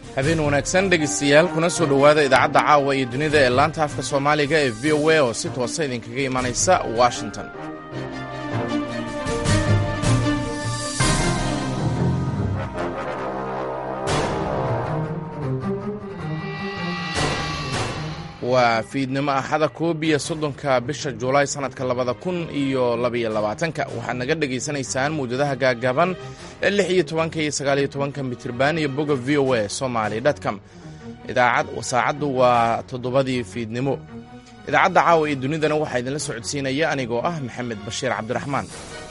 habeen wanaagsan dhegaystayaal kuna soo dhowaada idaacadda caawa iyo dunida ee laanta afka soomaaliga ee v o a oo si toosa idinkaga imanaysa washington. waa fiidnimo axada 11 bisha Juulaay sanadka 2022 waxaad naga dhegaysanaysaan muujadaha gaagaaban ee 16 iyo 19 mitirban iyo boga VOA Somali.com. saacaddu waa 7 fiidnimo. idaacadda caawa iyo dunidana waxaa idinla socodsiinaya anigoo ah Maxamed Bashiir Cabdiraxmaan.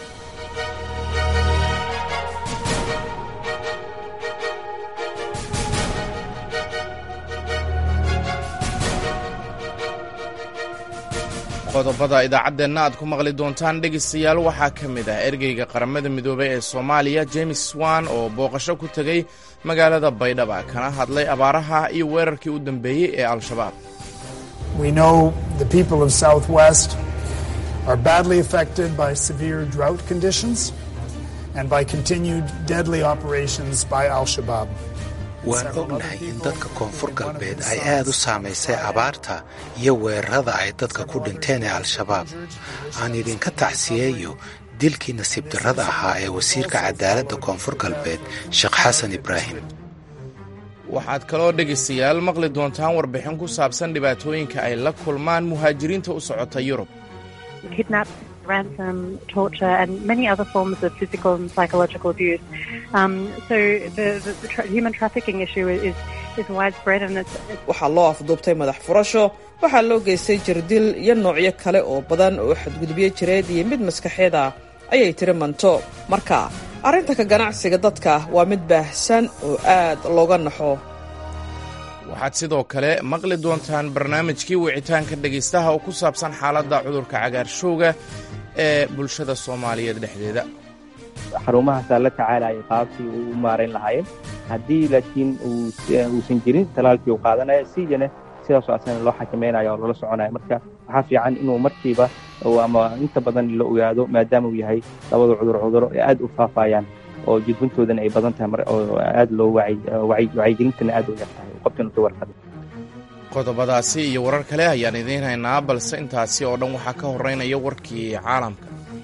qodobada idaacadeenna aad ku maqli doontaan dhegaystayaal waxaa ka mid ah ergeyga qaramada midoobay ee Soomaaliya James Swan oo booqasho ku tegay magaalada Baydhabo kana hadlay abaaraha iyo weerarkii u dambeeyay ee Al-Shabaab. We know the people of Southwest are badly affected by severe drought conditions and by continued deadly operations by Al-Shabaab. waan ognahay in dadka koonfur galbeed ay aad u saamaysay abaarta iyo weerarada ay dadka ku dhinteen ee Al-Shabaab. aan idinka tacsiyeeyo dilkii nasiib darrada ahaa ee wasiirka cadaaladda koonfur galbeed Sheekh Xasan Ibraahim. waxaad kaloo dhegaystayaal maqli doontaan warbixin ku saabsan dhibaatooyinka ay la kulmaan muhaajiriinta u socota Yurub. Ransom, torture, and many other forms of physical and psychological abuse. So the human trafficking issue is widespread and it's... waxaa loo afduubtay madax furasho, waxaa loo geystay jirdil iyo noocyo kale oo badan oo xadgudubyo jireed iyo mid maskaxeed ah ayay tiri Manto. Marka arrinta ka ganacsiga dadka waa mid baahsan oo aad looga naxo. waxaad sidoo kale maqli doontaan barnaamijkii wicitaanka dhegaystaha oo ku saabsan xaaladda cudurka cagaarshowga ee bulshada Soomaaliyeed dhexdeeda. xarumahaasaa la tacaalaya qaabkii uu maarayn lahaayeen haddii laakiin uusan jirin talaalkii uu qaadanaya siidana sidaasoo asana loo xakamaynayo oo loola soconaya. marka waxaa fiican inuu markiiba ama inta badan la ogaado maadaama uu yahay labada cuduro ee aad u faafayaan oo jidbantoodana ay badan tahay oo aad loo wacyigelintana aad u yartahay qofkana ka warqado. qodobadaasi iyo warar kale ayaan idiin haynaa balse intaasi oo dhan waxaa ka horeynaya warkii caalamka.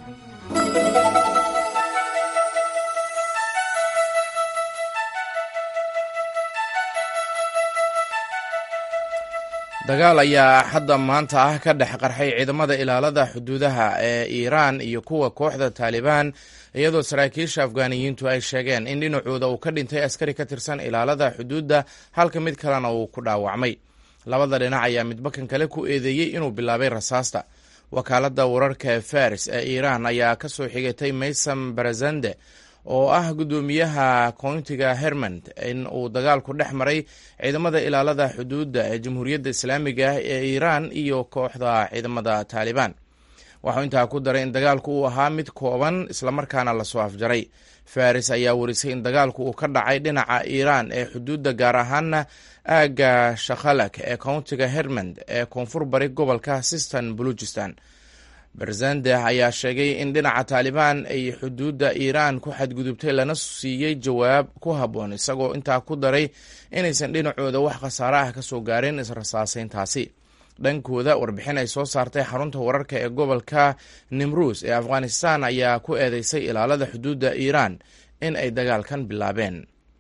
dagaal ayaa hadda maanta ah ka dhex qarxay ciidamada ilaalada xuduudaha ee Iiraan iyo kuwa kooxda Taliban iyadoo saraakiisha Afgaaniyiintu ay sheegeen in dhinacooda uu ka dhintay askari ka tirsan ilaalada xuduudda halka mid kalena uu ku dhaawacmay. labada dhinac ayaa midbakan kale ku eedeeyey inuu bilaabay rasaasta. wakaaladda wararka ee Faris ee Iiraan ayaa ka soo xigatay Maysam Barazande oo ah gudoomiyaha koontiga Helmand in uu dagaalku dhex maray ciidamada ilaalada xuduudda ee Jamhuuriyadda Islaamiga ah ee Iiraan iyo kooxda ciidamada Taliban. waxaa intaa ku daray in dagaalku uu ahaa mid kooban islamarkaana lasoo afjaray. Faris ayaa warisay in dagaalku uu ka dhacay dhinaca Iiraan ee xuduudda gaar ahaana aagga Shakhalak ee koontiga Helmand ee koonfur bari gobolka Sistan Baluchistan. Barzande ayaa sheegay in dhinaca Taliban ay xuduudda Iiraan ku xadgudubtay lana siiyey jawaab ku habboon isagoo intaa ku daray inaysan dhinacooda wax khasaare ah ka soo gaarin israsaasayntaasi. dhankooda warbixin ay soo saartay xarunta wararka ee gobolka Nimruz ee Afghanistan ayaa ku eedeysay ilaalada xuduudda Iiraan in ay dagaalkan bilaabeen.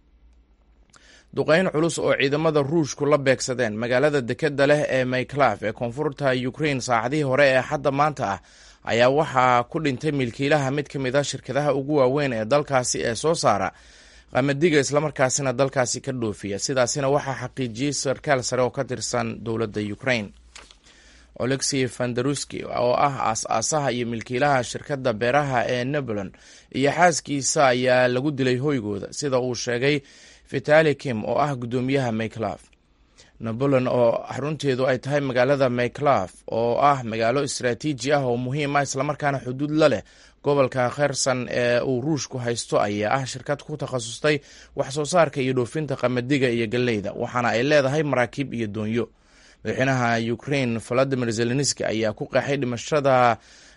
duqeyn culus oo ciidamada Ruushku la beegsadeen magaalada dekedda leh ee Mykolaiv ee koonfurta Ukraine saacadihii hore ee hadda maanta ah ayaa waxaa ku dhintay milkiilaha mid ka mid ah shirkadaha ugu waaweyn ee dalkaasi ee soo saara qamadiga islamarkaasina dalkaasi ka dhoofiya. sidaasina waxaa xaqiijiyey sarkaal sare oo ka tirsan dowladda Ukraine. Oleksiy Fandaruski oo ah aas-aasaha iyo milkiilaha shirkadda beeraha ee Nebulan iyo xaaskiisa ayaa lagu dilay hoygooda sida uu sheegay Vitali Kim oo ah gudoomiyaha Mykolaiv. Nebulan oo xarunteedu ay tahay magaalada Mykolaiv oo ah magaalo istaraatiiji ah oo muhiim ah islamarkaana xuduud la leh gobolka Kherson ee uu Ruushku haysto ayaa ah shirkad ku takhasustay wax soo saarka iyo dhoofinta qamadiga iyo galleyda waxaana ay leedahay maraakiib iyo doonyo. madaxweynaha Ukraine Volodymyr Zelensky ayaa ku qeexay dhimashada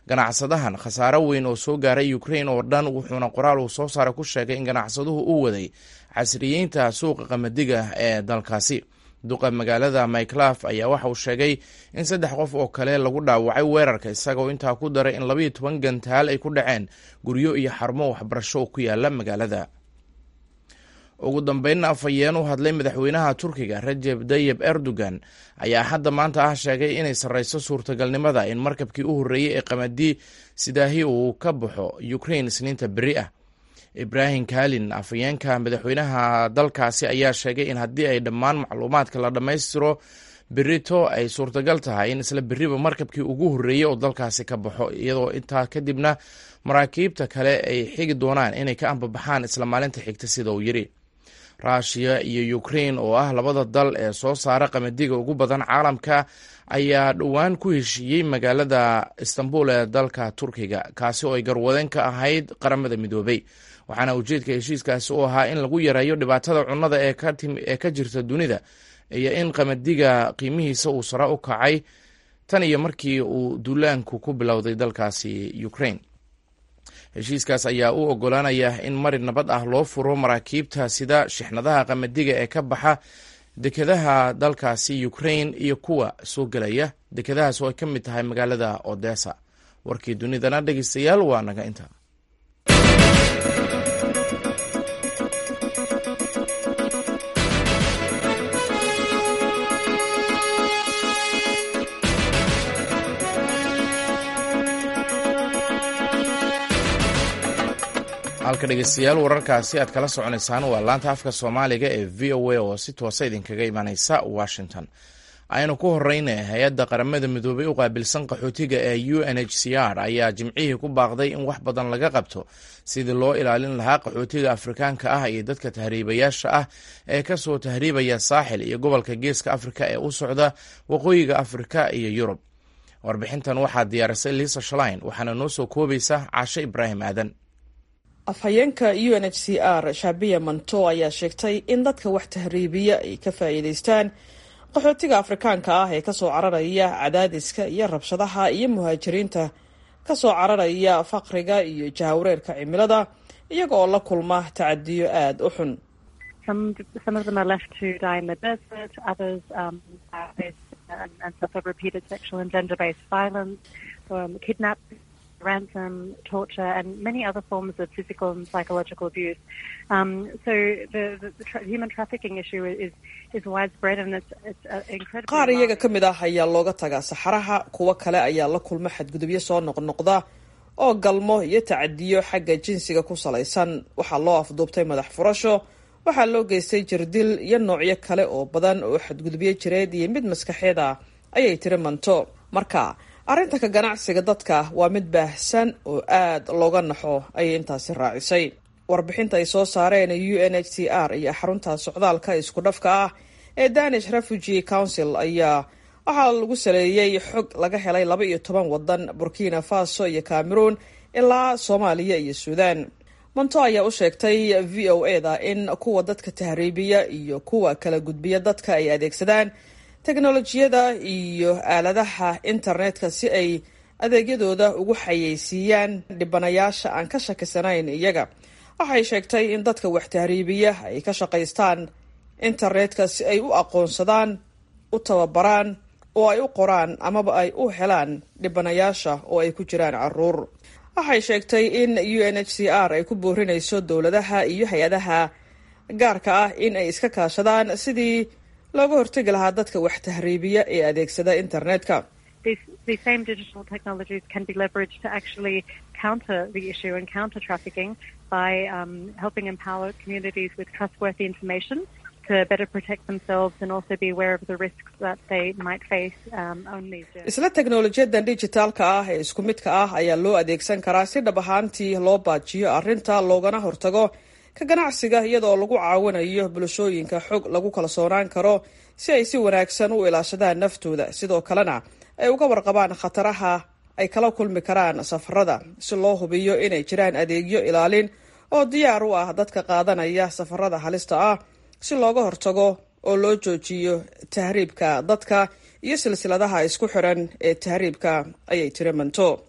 ganacsadahan khasaaro weyn oo soo gaaray ukraine oo dhan, wuxuuna qoraal uu soo saaray ku sheegay in ganacsaduhu uu waday casriyeynta suuqa qamadiga ee dalkaasi. duqa magaalada myclaf ayaa waxa uu sheegay in 3 qof oo kale lagu dhaawacay weerarka, isagoo intaa ku daray in 12 gantaal ay ku dhaceen guryo iyo xarumo waxbarasho oo ku yaala magaalada. ugu dambeynna afhayeen u hadlay madaxweynaha Turkiga Recep Tayyip Erdogan ayaa hadda maanta sheegay inay sarreyso suurtagalnimada in markabkii u horreeyay ee qamadi sidaahi uu ka baxo Ukraine isniinta beri ah. Ibrahim Kalin, afhayeenka madaxweynaha dalkaasi, ayaa sheegay in haddii ay dhammaan macluumaadka la dhammaystiro berito ay suurtagal tahay in isla beriba markabkii ugu horreeyey oo dalkaasi ka baxo, iyadoo intaa kadibna maraakiibta kale ay xigi doonaan inay ka ambabaxaan isla maalinta xigta sida uu yidhi. Ruushiya iyo Ukraine oo ah labada dal ee soo saara qamadiga ugu badan caalamka ayaa dhowaan ku heshiiyey magaalada Istanbul ee dalka Turkiga, kaasi oo ay garwadeen ka ahayd qaramada midoobay. waxaana ujeedka heshiiskaasi u ahaa in lagu yareeyo dhibaatada cunnada ee ka jirta dunida iyo in qamadiga qiimihiisa uu sare u kacay tan iyo markii uu duulaanku ku bilowday dalkaasi Ukraine. heshiiskaas ayaa u ogolaanaya in mari nabad ah loo furo maraakiibta sida shixnadaha qamadiga ee ka baxa dekedaha dalkaasi Ukraine iyo kuwa soo gelaya dekedahaas oo ay ka mid tahay magaalada Odessa. warkii dunidana dhegeystayaal waa naga inta. halka dhegeystayaal wararkaasi aad kala soconaysaan waa laanta afka Soomaaliga ee VOA oo si toosa idinkaga imanaysa Washington. aynu ku horeynay hay-adda qaramada midoobay u qaabilsan qaxootiga ee UNHCR ayaa jimcihii ku baaqday in wax badan laga qabto sidii loo ilaalin lahaa qaxootiga Afrikaanka ah iyo dadka tahriibayaasha ah ee ka soo tahriibaya saaxil iyo gobolka Geeska Afrika ee u socda waqooyiga Afrika iyo Yurub. warbixintan waxaa diyaarisay Lisa Schlein waxaana noo soo koobaysa Caashe Ibraahim Aadan. afhayeenka UNHCR Shabiya Manto ayaa sheegtay in dadka wax tahriibiya ay ka faa'iidaystaan qaxootiga Afrikaanka ah ee kasoo cararaya cadaadiska iyo rabshadaha iyo muhaajiriinta kasoo cararaya faqriga iyo jahwareerka cimilada iyaga oo la kulma tacadiyo aad u xun. Some of them are left to die in the desert, others and suffer repeated sexual and gender-based violence, kidnapping, ransom, torture, and many other forms of physical and psychological abuse. So the human trafficking issue is widespread and it's incredibly. qaar iyaga ka mid ah ayaa looga tagaa saxaraha, kuwa kale ayaa la kulma xadgudubyo soo noqnoqda oo galmo iyo tacadiyo xagga jinsiga ku salaysan. waxaa loo afduubtay madax furasho, waxaa loo geystay jirdil iyo noocyo kale oo badan oo xadgudubyo jireed iyo mid maskaxeed ah, ayay tiri Manto. marka arrinta ka ganacsiga dadka waa mid baahsan oo aad looga naxo, ayay intaasi raacisay. warbixinta ay soo saareen UNHCR iyo xarunta socdaalka isku dhafka ah ee Danish Refugee Council ayaa waxaa lagu saleeyay xog laga helay 12 wadan, Burkina Faso iyo Cameroon ilaa Soomaaliya iyo Suudaan. Manto ayaa u sheegtay VOA-da in kuwa dadka tahriibiya iyo kuwa kala gudbiya dadka ay adeegsadaan teknolojiyada iyo aaladaha internetka si ay adeegyadooda ugu xayeysiiyaan dhibanayaasha aan ka shakisanayn iyaga. waxay sheegtay in dadka wax tahriibiya ay ka shaqaystaan internetka si ay u aqoonsadaan, u tababaraan, oo ay u qoraan amaba ay u helaan dhibanayaasha oo ay ku jiraan caruur. waxay sheegtay in UNHCR ay ku boorinayso dowladaha iyo hay-adaha gaarka ah in ay iska kaashadaan sidii looga hortagi lahaa dadka wax tahriibiya ee adeegsada internetka. These same digital technologies can be leveraged to actually counter the issue and counter trafficking by helping empower communities with trustworthy information to better protect themselves and also be aware of the risks that they might face on these journeys. isla teknolojiyadan dijitaalka ah ee isku midka ah ayaa loo adeegsan karaa si dhab ahaantii loo baajiyo arrinta loogana hortago ka ganacsiga, iyadoo lagu caawinayo bulshooyinka xog lagu kalsoonaan karo si ay si wanaagsan u ilaashadaan naftooda, sidoo kalena ay uga warqabaan khataraha ay kala kulmi karaan safarada, si loo hubiyo inay jiraan adeegyo ilaalin oo diyaar u ah dadka qaadanaya safarada halista ah, si looga hortago oo loo joojiyo tahriibka dadka iyo silsiladaha isku xiran ee tahriibka, ayay tiri Manto.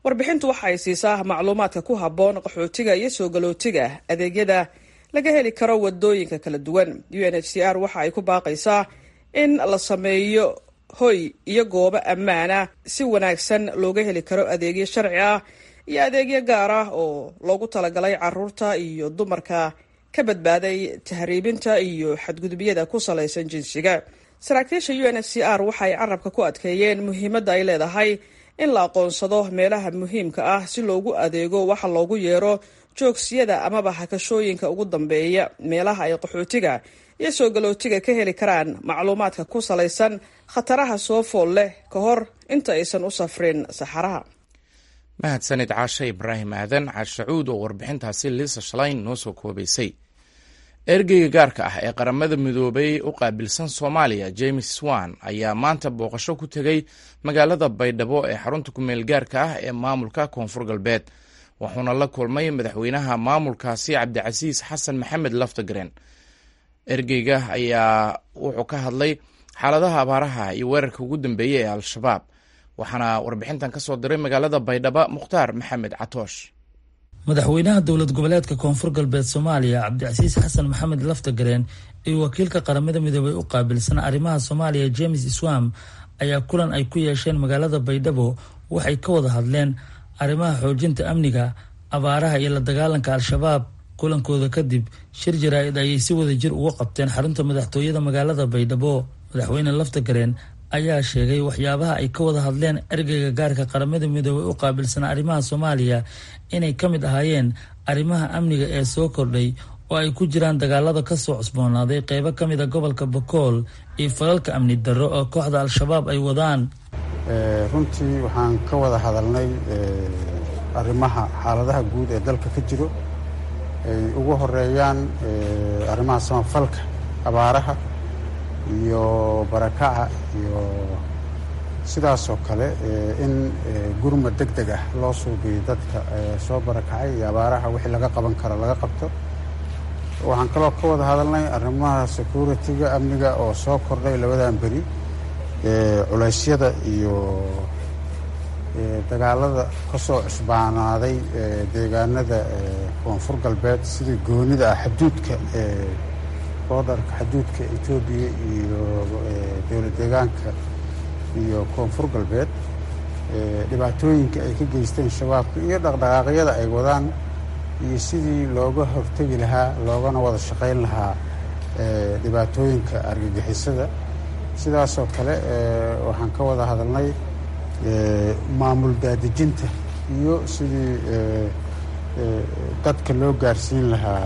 warbixintu waxa ay siisaa macluumaadka ku habboon qaxootiga iyo soo galootiga adeegyada laga heli karo wadooyinka kala duwan. UNHCR waxa ay ku baaqaysaa in la sameeyo hoy iyo goobo ammaana si wanaagsan looga heli karo adeegyo sharci ah iyo adeegyo gaar ah oo loogu talagalay caruurta iyo dumarka ka badbaaday tahriibinta iyo xadgudubyada ku salaysan jinsiga. saraakiisha UNHCR waxay carabka ku adkeeyeen muhiimadda ay leedahay in la aqoonsado meelaha muhiimka ah si loogu adeego waxa loogu yeero joogsiyada amaba hakashooyinka ugu dambeeya meelaha ay qaxootiga iyo soo galootiga ka heli karaan macluumaadka ku salaysan khataraha soo fool leh ka hor inta aysan u safrin saxaraha. mahadsanid caashe ibraahim aadan caashacuud oo warbixintaasi Lisa Schlein noo soo koobaysay. ergeyga gaarka ah ee qaramada midoobay u qaabilsan Soomaaliya James Swan ayaa maanta booqasho ku tegay magaalada Baydhabo ee xarunta ku meel gaarka ah ee maamulka Koonfur Galbeed, wuxuuna la kulmay madaxweynaha maamulkaasi Cabdicasiis Xasan Maxamed Laftagareen. ergeyga ayaa wuxuu ka hadlay xaaladaha abaaraha iyo weerarka ugu dambeeyay ee Al-Shabaab, waxaana warbixintan ka soo diray magaalada Baydhabo Mukhtaar Maxamed Catoosh. madaxweynaha dowlad goboleedka Koonfur Galbeed Soomaaliya Cabdicasiis Xasan Maxamed Laftagareen iyo wakiilka qaramada midoobay u qaabilsan arrimaha Soomaaliya James Swan ayaa kulan ay ku yeesheen magaalada Baydhabo waxay ka wada hadleen arrimaha xoojinta amniga, abaaraha iyo la dagaalanka Al-Shabaab. kulankooda kadib shir jaraa'id ayay si wada jir uga qabteen xarunta madaxtooyada magaalada Baydhabo. madaxweyne Laftagareen ayaa sheegay waxyaabaha ay ka wada hadleen ergeyga gaarka qaramada midoobay u qaabilsan arrimaha Soomaaliya inay ka mid ahaayeen arrimaha amniga ee soo kordhay oo ay ku jiraan dagaalada ka soo cusboonaaday qaybo ka mid a gobolka Bakool iyo falalka amni darro oo kooxda Al-Shabaab ay wadaan. runtii waxaan ka wada hadalnay arrimaha xaaladaha guud ee dalka ka jiro ay ugu horeeyaan arrimaha samafalka, abaaraha iyo barakaca iyo sidaasoo kale in gurmad degdeg ah loo suubiyo dadka soo barakacay iyo abaaraha wixii laga qaban karo laga qabto. waxaan kaloo ka wada hadalnay arrimaha security-ga, amniga oo soo kordhay labadan beri, culeysyada iyo dagaalada ka soo cusbaanaaday deegaanada Koonfur Galbeed sidii goonida ah xuduudka boodarka xuduudka Itoobiya iyo dowlad deegaanka iyo Koonfur Galbeed, dhibaatooyinka ay ka geysteen shabaabka iyo dhaqdhaqaaqyada ay wadaan iyo sidii looga hortegi lahaa loogana wada shaqayn lahaa dhibaatooyinka argagixisada. sidaasoo kale waxaan ka wada hadalnay maamul daadejinta iyo sidii dadka loo gaarsiin lahaa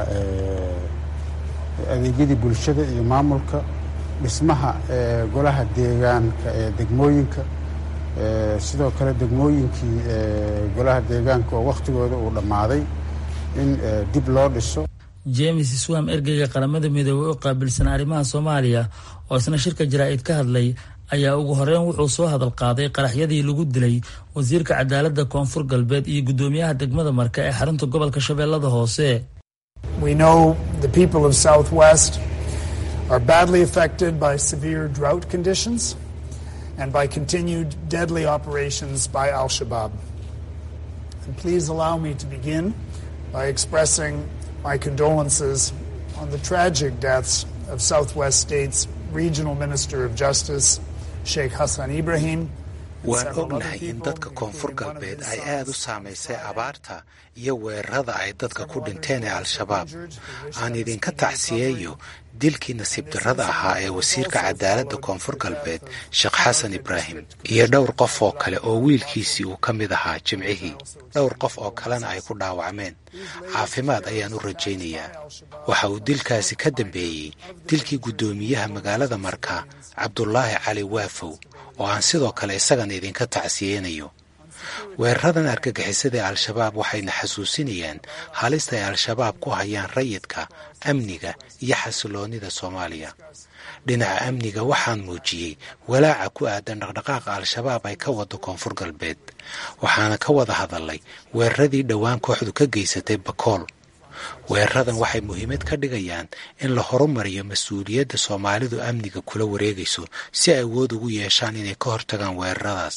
adeegyadii bulshada iyo maamulka, dhismaha golaha deegaanka ee degmooyinka, sidoo kale degmooyinkii golaha deegaanka oo wakhtigooda uu dhammaaday in dib loo dhiso. James Swan ergeyga qaramada midoobay u qaabilsan arrimaha Soomaaliya oo isna shirka jaraa'id ka hadlay ayaa ugu horeyn wuxuu soo hadal qaaday qaraxyadii lagu dilay wasiirka cadaaladda Koonfur Galbeed iyo gudoomiyaha degmada Marka ee xarunta gobolka Shabeellada Hoose. We know the people of Southwest are badly affected by severe drought conditions and by continued deadly operations by Al-Shabaab. And please allow me to begin by expressing my condolences on the tragic deaths of Southwest State's Regional Minister of Justice, Sheikh Hassan Ibrahim. waan ognahay in dadka Koonfur Galbeed ay aad u saamaysay abaarta iyo weerarada ay dadka ku dhinteen ee Al-Shabaab. aan idinka tacsiyeeyo dilkii nasiib darrada ahaa ee wasiirka cadaaladda Koonfur Galbeed Sheikh Hassan Ibrahim iyo dhowr qof oo kale oo wiilkiisii uu ka mid ahaa jimcihii. dhowr qof oo kalena ay ku dhaawacmeen. caafimaad ayaan u rajaynayaa. waxa uu dilkaasi ka dambeeyey dilkii guddoomiyaha magaalada Marka Cabdulaahi Cali Waafow oo aan sidoo kale isagana idinka tacsiyeynayo. weeraradan argagixisada ee Al-Shabaab waxayna xasuusinayaan halista ay Al-Shabaab ku hayaan rayidka, amniga iyo xasiloonida Soomaaliya. dhinaca amniga waxaan muujiyey walaaca ku aadan dhaqdhaqaaqa Al-Shabaab ay ka wado Koonfur Galbeed, waxaana ka wada hadalay weeraradii dhowaan kooxdu ka geysatay Bakool. weeraradan waxay muhiimad ka dhigayaan in la horumariyo mas-uuliyadda Soomaalidu amniga kula wareegayso si ay awood ugu yeeshaan inay ka hortagaan weeraradaas.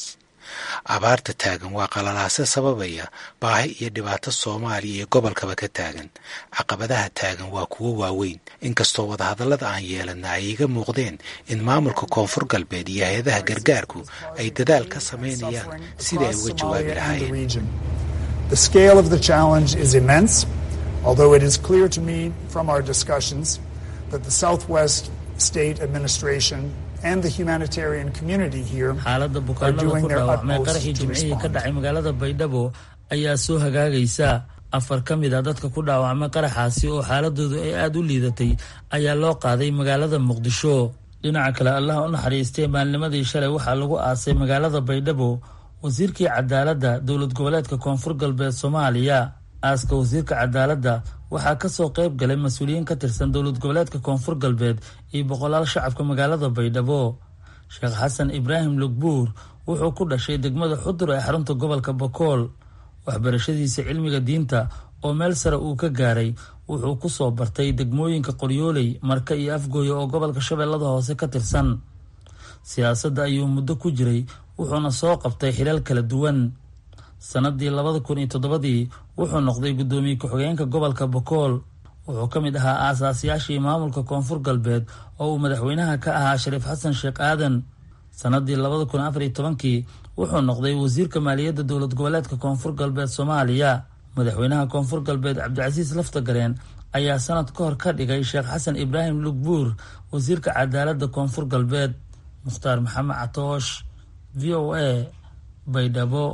abaarta taagan waa qalalaase sababaya baahi iyo dhibaato soomaaliya iyo gobolkaba ka taagan. caqabadaha taagan waa kuwo waaweyn, inkastoo wadahadallada aan yeelana ay iga muuqdeen in maamulka koonfur galbeed iyo hay-adaha gargaarku ay dadaal ka samaynayaan sidii ay uga jawaabi lahaayeen. The scale of the challenge is immense, although it is clear to me from our discussions that the Southwest State Administration and the humanitarian community here xaaladda bukaanada ku dhaawacmay qaraxii jimcihii ka dhacay magaalada Baydhabo ayaa soo hagaagaysa. 4 ka mid ah dadka ku dhaawacmay qaraxaasi oo xaaladoodu ay aad u liidatay ayaa loo qaaday magaalada Muqdisho. dhinaca kale, Allah u naxariistay maalnimadii shalay waxaa lagu aasay magaalada Baydhabo wasiirkii cadaaladda dowlad goboleedka koonfur galbeed Soomaaliya. aaska wasiirka cadaaladda waxaa ka soo qayb galay mas-uuliyiin ka tirsan dowlad goboleedka koonfur galbeed iyo boqolaal shacabka magaalada Baydhabo. Sheekh Xasan Ibraahim Lugbuur wuxuu ku dhashay degmada Xudur ee xarunta gobolka Bakool. waxbarashadiisa cilmiga diinta oo meel sare uu ka gaaray wuxuu ku soo bartay degmooyinka Qoryooley, Marka iyo Afgooye oo gobolka Shabeellada Hoose ka tirsan. siyaasadda ayuu muddo ku jiray wuxuuna soo qabtay xilal kala duwan. sanadii 2007 wuxuu noqday gudoomiye ku-xigeenka gobolka Bakool. wuxuu ka mid ahaa aasaasiyaashii maamulka koonfur galbeed oo uu madaxweynaha ka ahaa Shariif Xasan Sheekh Aadan. sanadii 2014 wuxuu noqday wasiirka maaliyadda dowlad goboleedka koonfur galbeed Soomaaliya. madaxweynaha koonfur galbeed Cabdicasiis Laftagareen ayaa sanad ka hor ka dhigay Sheekh Xasan Ibraahim Lugbuur wasiirka cadaaladda koonfur galbeed. Mukhtaar Maxamed Catoosh, VOA, Baydhabo.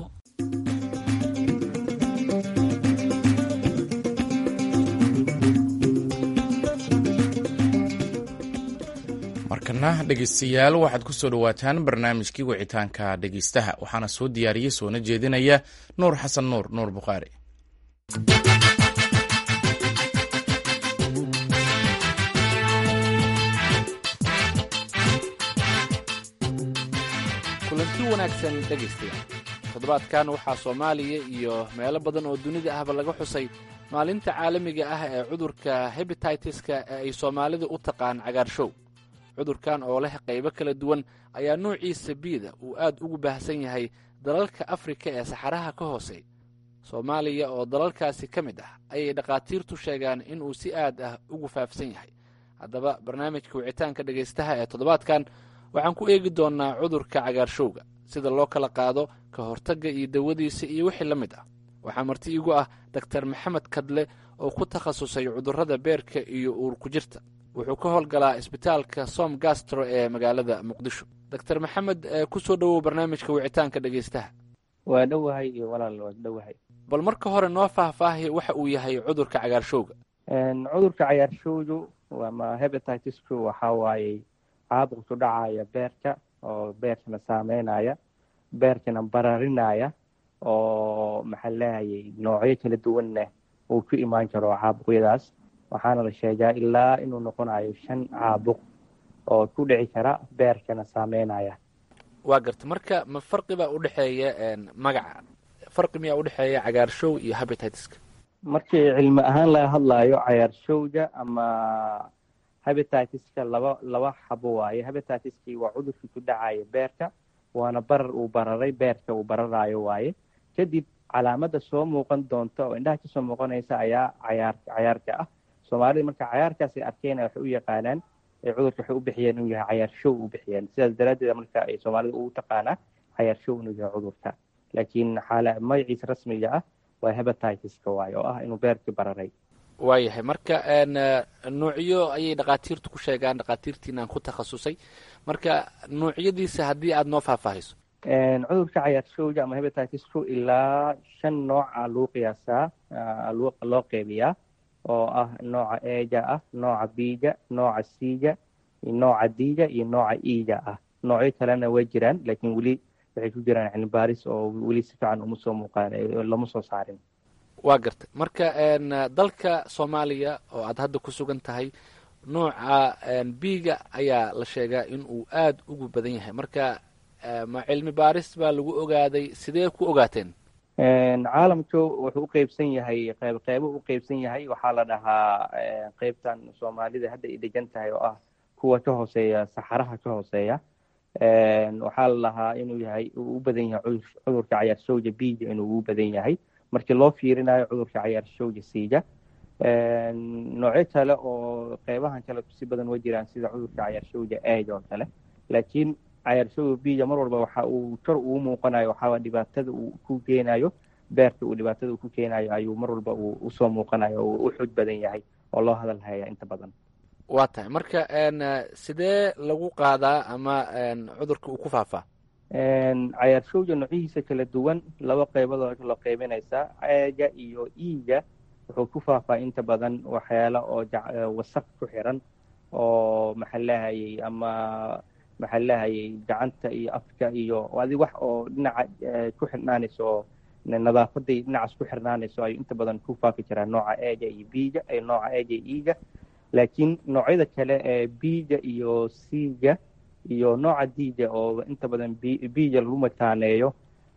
markana dhegeystayaal waxaad ku soo dhawaataan barnaamijkii wicitaanka dhegeystaha, waxaana soo diyaariyey soona jeedinaya Nuur Xasan Nuur Bukhaari. kulanti wanaagsan dhegeystayaal. toddobaadkan waxaa Soomaaliya iyo meelo badan oo dunida ahba laga xusay maalinta caalamiga ah ee cudurka hepatitis-ka ee ay Soomaalidu u taqaan cagaarshow. cudurkan oo leh qaybo kala duwan ayaa noociisa biida uu aad ugu baahsan yahay dalalka Afrika ee saxaraha ka hooseeya. Soomaaliya oo dalalkaasi ka mid ah ayay dhaqaatiirtu sheegaan in uu si aad ah ugu faafsan yahay. haddaba barnaamijka wicitaanka dhegeystaha ee toddobaadkan waxaan ku eegi doonaa cudurka cagaarshowga, sida loo kala qaado, ka hortagga iyo dawadiisa iyo wixii la mid ah. waxaa marti iigu ah Dr. Maxamed Kadle oo ku takhasusay cudurrada beerka iyo uur ku jirta. wuxuu ka howlgalaa isbitaalka Som Gastro ee magaalada Muqdisho. Dr. Maxamed, ku soo dhawow barnaamijka wicitaanka dhegeystaha. waa dhowahay iyo walaal waa dhowahay. bal marka hore noo faahfaahi waxa uu yahay cudurka cagaarshowga. cudurka cagaarshowgu ama hepatitis-ku waxa waaye caabuq ku dhacaya beerka oo beerkana saameynaya, beerkana bararinaya, oo maxaa leeyahay noocyo kala duwanna uu ku imaan karo caabuqyadaas. waxaana la sheegaa ilaa inuu noqonayo 5 caabuq oo ku dhici kara beerkana saameynaya. waa garta, marka ma farqi baa u dhexeeya magaca? farqi miyaa u dhexeeya cagaarshow iyo hepatitis-ka? markii cilmi ahaan laga hadlayo cagaarshowga ama hepatitis-ka laba xabo waaye. hepatitis-kii waa cudurkii ku dhacaya beerka, waana barar uu bararay, beerka uu bararayo waaye. kadib calaamada soo muuqan doonta oo indhaha kasoo muuqanaysa ayaa cayaarka ah. Soomaalida marka cayaarkaasi arkeenay waxay u yaqaanaan cudurka waxay u bixiyeen inuu yahay cagaarshow u bixiyeen. sidaas daraaddeed marka ay Soomaalida u taqaanaa cagaarshow inuu yahay cudurka, laakiin magaciisa rasmiga ah waa hepatitis-ka waaye oo ah inuu beerkii bararay. waayahay, marka nuucyo ayay dhaqaatiirtu ku sheegaan, dhaqaatiirtiinaan ku takhasusay. marka nuucyadiisa haddii aad noo faahfaahiso. cudurka cagaarshowga ama hepatitis-ku ilaa 5 nooca loo qiyaasaa, loo qeybiyaa, oo ah nooca A-ga ah, nooca B-ga, nooca C-ga, nooca D-ga iyo nooca E-ga ah. noocyo kalena way jiraan, laakiin weli waxay ku jiraan cilmi baaris oo weli si fiican uma soo muuqaan, lama soo saarin. waa garta, marka dalka Soomaaliya oo aad hadda ku sugan tahay, nooca B-ga ayaa la sheegaa in uu aad ugu badan yahay. marka ma cilmi baaris baa lagu ogaaday? sidee ku ogaateen? caalamku wuxuu u qeybsan yahay qeybo u qeybsan yahay. waxaa la dhahaa qeybtan Soomaalida hadda ay degan tahay oo ah kuwa ka hooseeya saxaraha ka hooseeya, waxaa la lahaa inuu yahay uu u badan yahay cudurka cagaarshowga biija inuu u badan yahay markii loo fiirinayo cudurka cagaarshowga siija. noocyo kale oo qeybahan kale si badan waa jiraan sida cudurka cagaarshowga eega oo kale, laakiin cagaarshowga biija mar walba waxa uu kor ugu muuqanayo waxaa dhibaatada uu ku keenayo beerta, uu dhibaatada uu ku keenayo ayuu mar walba uu usoo muuqanayo oo u xoog badan yahay oo loo hadal haya inta badan. waa tahay marka sidee lagu qaadaa ama cudurka uu ku faafaa? cagaarshowga noocyihiisa kala duwan laba qeybood loo qeybinaysaa. eega iyo iiga wuxuu ku faafaa inta badan waxyaala oo wasaq ku xiran oo maxalahayay ama maxalahayay gacanta iyo afka iyo adi wax oo dhinaca ku xirnaanayso oo nadaafaday dhinacaas ku xirnaanayso ayuu inta badan ku faafi jiraa nooca eega iyo biija nooca eega iyo iiga. laakiin noocyada kale ee biija iyo siiga iyo nooca diija oo inta badan biija lagu mataaneeyo,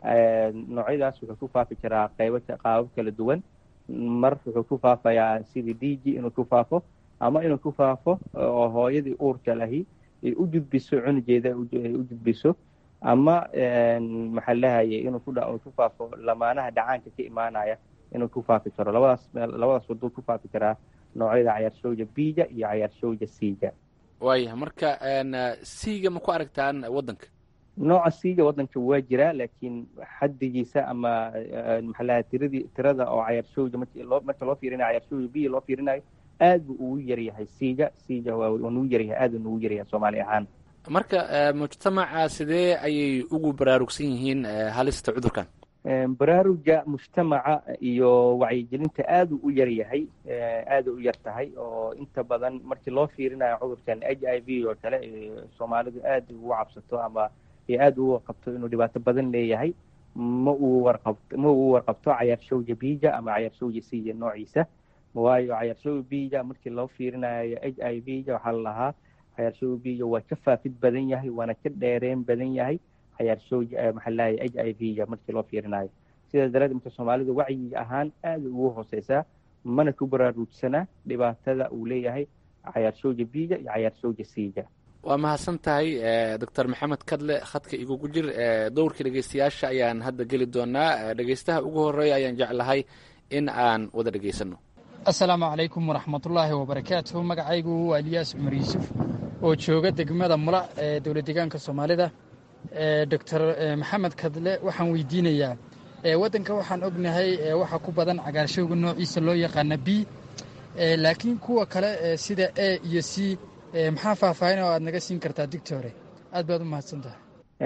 noocyadaas wuxuu ku faafi jiraa qaabab kala duwan. mar wuxuu ku faafayaa sidii diiji inuu ku faafo ama inuu ku faafo oo hooyadii uurka lahi ay u gudbiso cunugeeda ay u gudbiso, ama maxaa lahayay inuu ku faafo lamaanaha dhacaanka ka imaanaya inuu ku faafi karo. labadaas waduu ku faafi karaa noocyada cagaarshowga biija iyo cagaarshowga siiga. waayahay marka siiga ma ku aragtaan waddanka? nooca siiga waddanka waa jiraa, laakiin xaddigiisa ama maxaa tirada oo cagaarshowga marka loo fiirinayo cagaarshowga biija loo fiirinayo aad buu ugu yaryahay. siiga waa nugu yaryahay, aad nugu yaryahay Soomaali ahaan. marka mujtamaca sidee ayay ugu baraarugsan yihiin halista cudurkan? baraaruga mujtamaca iyo wacyigelinta aad u yaryahay, aad u yar tahay oo inta badan markii loo fiirinayo cudurkan HIV oo kale Soomaalidu aad ugu cabsato ama aad ugu qabto inuu dhibaato badan leeyahay, ma uu warqabto cagaarshowga biija ama cagaarshowga siiga noociisa. waayo cagaarshowga biija markii loo fiirinayo HIV waxaa la lahaa cagaarshowga biija waa ka faafid badan yahay, waana ka dheereen badan yahay cagaarshowga maxalahaya HIV markii loo fiirinayo. sidaas daraadeed marka Soomaalidu wacyiga ahaan aad ugu hooseysaa, mana ku baraarugsana dhibaatada uu leeyahay cagaarshowga biija iyo cagaarshowga siiga. waa mahadsan tahay doctor maxamed kadle. khadka igugu jir dowrkii dhegeystayaasha ayaan hadda geli doonaa. dhegeystaha ugu horeeya ayaan jeclahay in aan wada dhegeysano. assalaamu calaykum waraxmatullaahi wabarakaatuhu. magacaygu waa Eliyaas Cumar Yuusuf oo jooga degmada Mula ee dowlad deegaanka Soomaalida. doctor maxamed kadle waxaan weydiinayaa waddanka waxaan ognahay waxa ku badan cagaarshowga noociisa loo yaqaana B, laakiin kuwa kale sida A iyo C maxaa faahfaahin oo aad naga siin kartaa doctore? aad baad u mahadsantahay.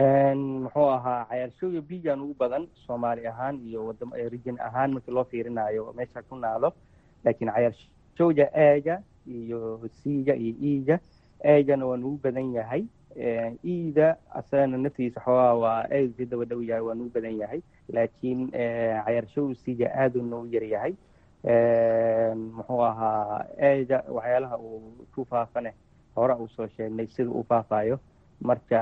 muxuu ahaa cagaarshowga biijaan ugu badan Soomaali ahaan iyo region ahaan markii loo fiirinayo meesha ku naado, laakiin cagaarshowga eega iyo siiga iyo iiga, eegana waa nugu badan yahay. iida asagana naftiisa xoogaa waa aad ka daba dhow yahay, waa nugu badan yahay, laakiin cagaarshowga siiga aad uu noogu yar yahay. muxuu ahaa eega waxyaalaha uu ku faafane hore uu soo sheegnay sida uu faafayo. marka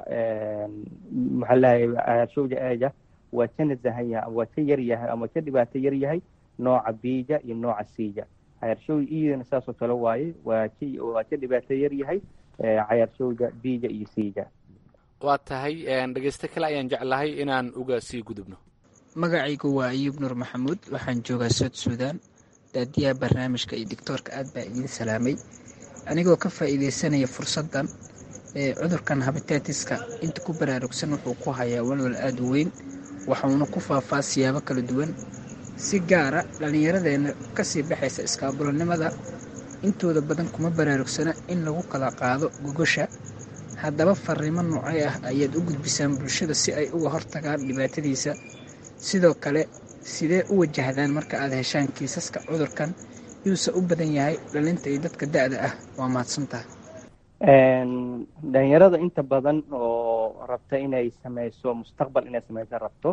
maxaa lahayay cagaarshowga eega waa ka nasahan yahay, waa ka yar yahay ama ka dhibaato yar yahay nooca biija iyo nooca siiga. cagaarshowga iidana saasoo kale waaye, waa ka dhibaato yar yahay cagaarshowga biija iyo siiga. waa tahay dhegeyste kale ayaan jeclahay inaan uga sii gudubno. magacaygu waa Ayuub Nuur Maxamuud, waxaan joogaa South Sudan. daadiyaha barnaamijka iyo doctoorka aad baa idiin salaamay. anigoo ka faa'iidaysanaya fursaddan cudurkan hepatitis-ka inta ku baraarugsan wuxuu ku hayaa walwal aad u weyn, waxuuna ku faafaa siyaabo kala duwan. si gaara dhallinyaradeenna kasii baxaysa iskaabulanimada intooda badan kuma baraarugsana in lagu kala qaado gogosha. haddaba fariimo noocay ah ayaad u gudbisaan bulshada si ay uga hortagaan dhibaatadiisa? sidoo kale sidee u wajahdaan marka aad heshaan kiisaska cudurkan? yuuse u badan yahay dhalinta iyo dadka da'da ah? waa mahadsantaha. dhalinyarada inta badan oo rabta inay sameyso mustaqbal inay sameyso rabto,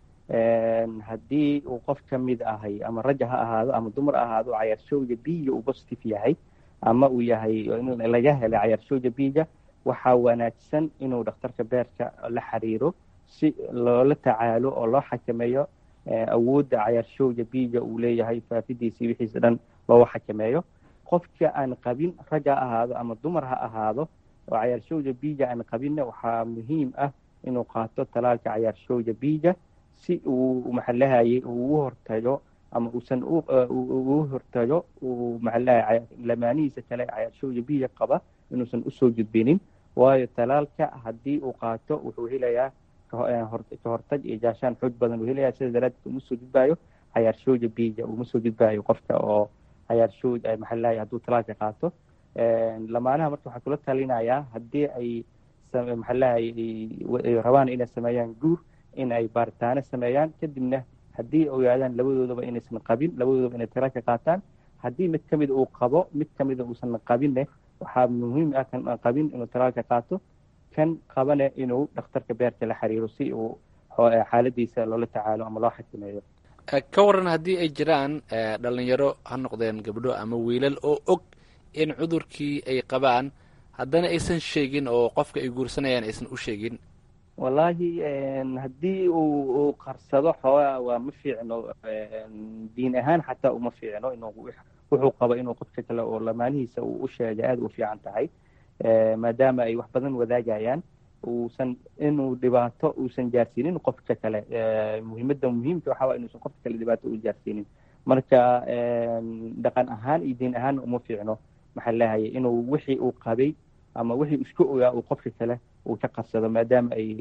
haddii uu qof ka mid ahay ama raja ha ahaado ama dumar ahaado cagaarshowga biija uu positive yahay ama uu yahay laga helay cagaarshowga biija, waxaa wanaagsan inuu dhakhtarka beerka la xiriiro si loola tacaalo oo loo xakameeyo awoodda cagaarshowga biija uu leeyahay, faafidiisii wixiisa dhan looga xakameeyo. qofka aan qabin rag ha ahaado ama dumar ha ahaado oo cagaarshowga biija aan qabinna waxaa muhiim ah inuu qaato talaalka cagaarshowga biija si uu maxalahaye uu u hortago ama uusan ugu hortago uu maxalahay lamaanihiisa kale cagaarshowga biija qaba inuusan usoo gudbinin. waayo talaalka haddii uu qaato wuxuu helayaa ka hortag iyo gaashaan xoog badan uu helayaa, sida daraaddeed uma soo gudbaayo cagaarshowga biija, uma soo gudbaayo qofka oo cagaarshowga maxalahay hadduu talaalka qaato. lamaanaha marka waxaa kula talinayaa haddii ay maxalahay rabaan inay sameeyaan guur in ay baaritaano sameeyaan, kadibna haddii ogaadaan labadoodaba inaysan qabin, labadoodaba inay talaalka qaataan. haddii mid kamid uu qabo mid kamida uusan qabinne waxaa muhiim ah kan aan qabin inuu talaalka qaato, kan qabane inuu dhakhtarka beerka la xiriiro si uu xaaladiisa loola tacaalo ama loo xakameeyo. ka waran haddii ay jiraan dhalinyaro ha noqdeen gabdho ama wiilal oo og in cudurkii ay qabaan haddana aysan sheegin oo qofka ay guursanayaan aysan u sheegin. wallaahi haddii uu qarsado xoogaa waa ma fiicno, diin ahaan xataa uma fiicno inuu wuxuu qabo inuu qofka kale oo lamaanihiisa uu u sheega aada u fiican tahay, maadaama ay wax badan wadaagayaan inuu dhibaato uusan gaarsiinin qofka kale. muhiimka waxaa waa inuusan qofka kale dhibaato u gaarsiinin. marka dhaqan ahaan iyo diin ahaan uma fiicno maxaa lahaye inuu wixii uu qabay ama wixii isku ogaa uu qofka kale uu ka qarsado, maadaama ay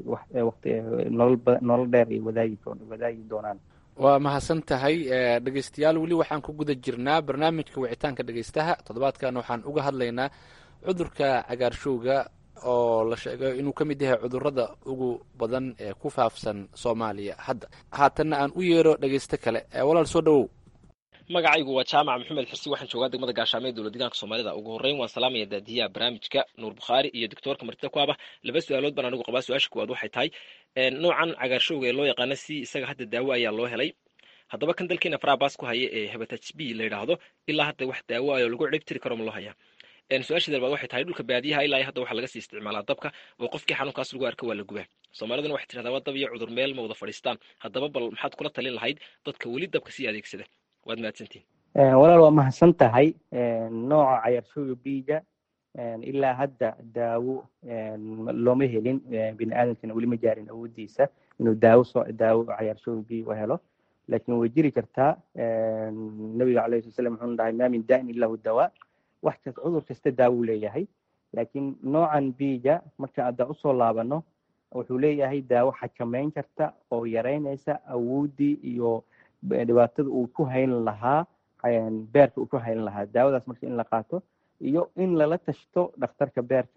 nolol dheer ay wadaagi doonaan. waa mahadsan tahay dhegeystayaal, weli waxaan ku guda jirnaa barnaamijka wicitaanka dhegeystaha. toddobaadkan waxaan uga hadlaynaa cudurka cagaarshowga oo la sheegay inuu ka mid yahay cudurrada ugu badan ee ku faafsan Soomaaliya hadda. haatanna aan u yeero dhegeysto kale. walaal soo dhawow. magacaygu waa jaamac maxamed xirsi, waxaan joogaa degmada gaashaamo ee dowlad deegaanka Soomaalida. ugu horreyn waan salaamaya daadiyaha barnaamijka Nuur Bukhaari iyo doctorka martida ku aba. laba su-aalood baan anigu qabaa. su-aasha koowaad waxay tahay noocan cagaarshowga ee loo yaqaano si isaga hadda daawo ayaa loo helay. haddaba kan dalkeena farabaas ku haya ee hepatitis B la yidhaahdo ilaa hadda wax daawo ah oo lagu cirib tiri karo ma loo hayaa? su-aasha dalbaad waxay tahay dhulka baadiyaha ilaa hadda waxaa laga sii isticmaalaa dabka oo qofkii xanuunkaas lagu arka waa la gubaa. soomaaliduna waxay tidhahdaa waa dab iyo cudur meel ma wada fadhiistaan. haddaba bal maxaad kula talin lahayd dadka weli dabka sii adeegsada? waad mahadsantihin. walaal waa mahadsan tahay. nooca cagaarshowga biija ilaa hadda daawo looma helin, bini aadamkana weli ma gaarin awoodiisa inuu daawo cagaarshowga biija helo, laakiin way jiri kartaa. nabiga calayhi wasalam wuxuu dhahay maa min daa'in illa hu dawaa, wax kasta cudur kasta daawo leeyahay. laakiin noocan biija marka hadda usoo laabano wuxuu leeyahay daawo xakameyn karta oo yareynaysa awooddii iyo dhibaatada uu ku hayn lahaa beerka uu ku hayn lahaa. daawadaas marka in la qaato iyo in lala tashto dhakhtarka beerka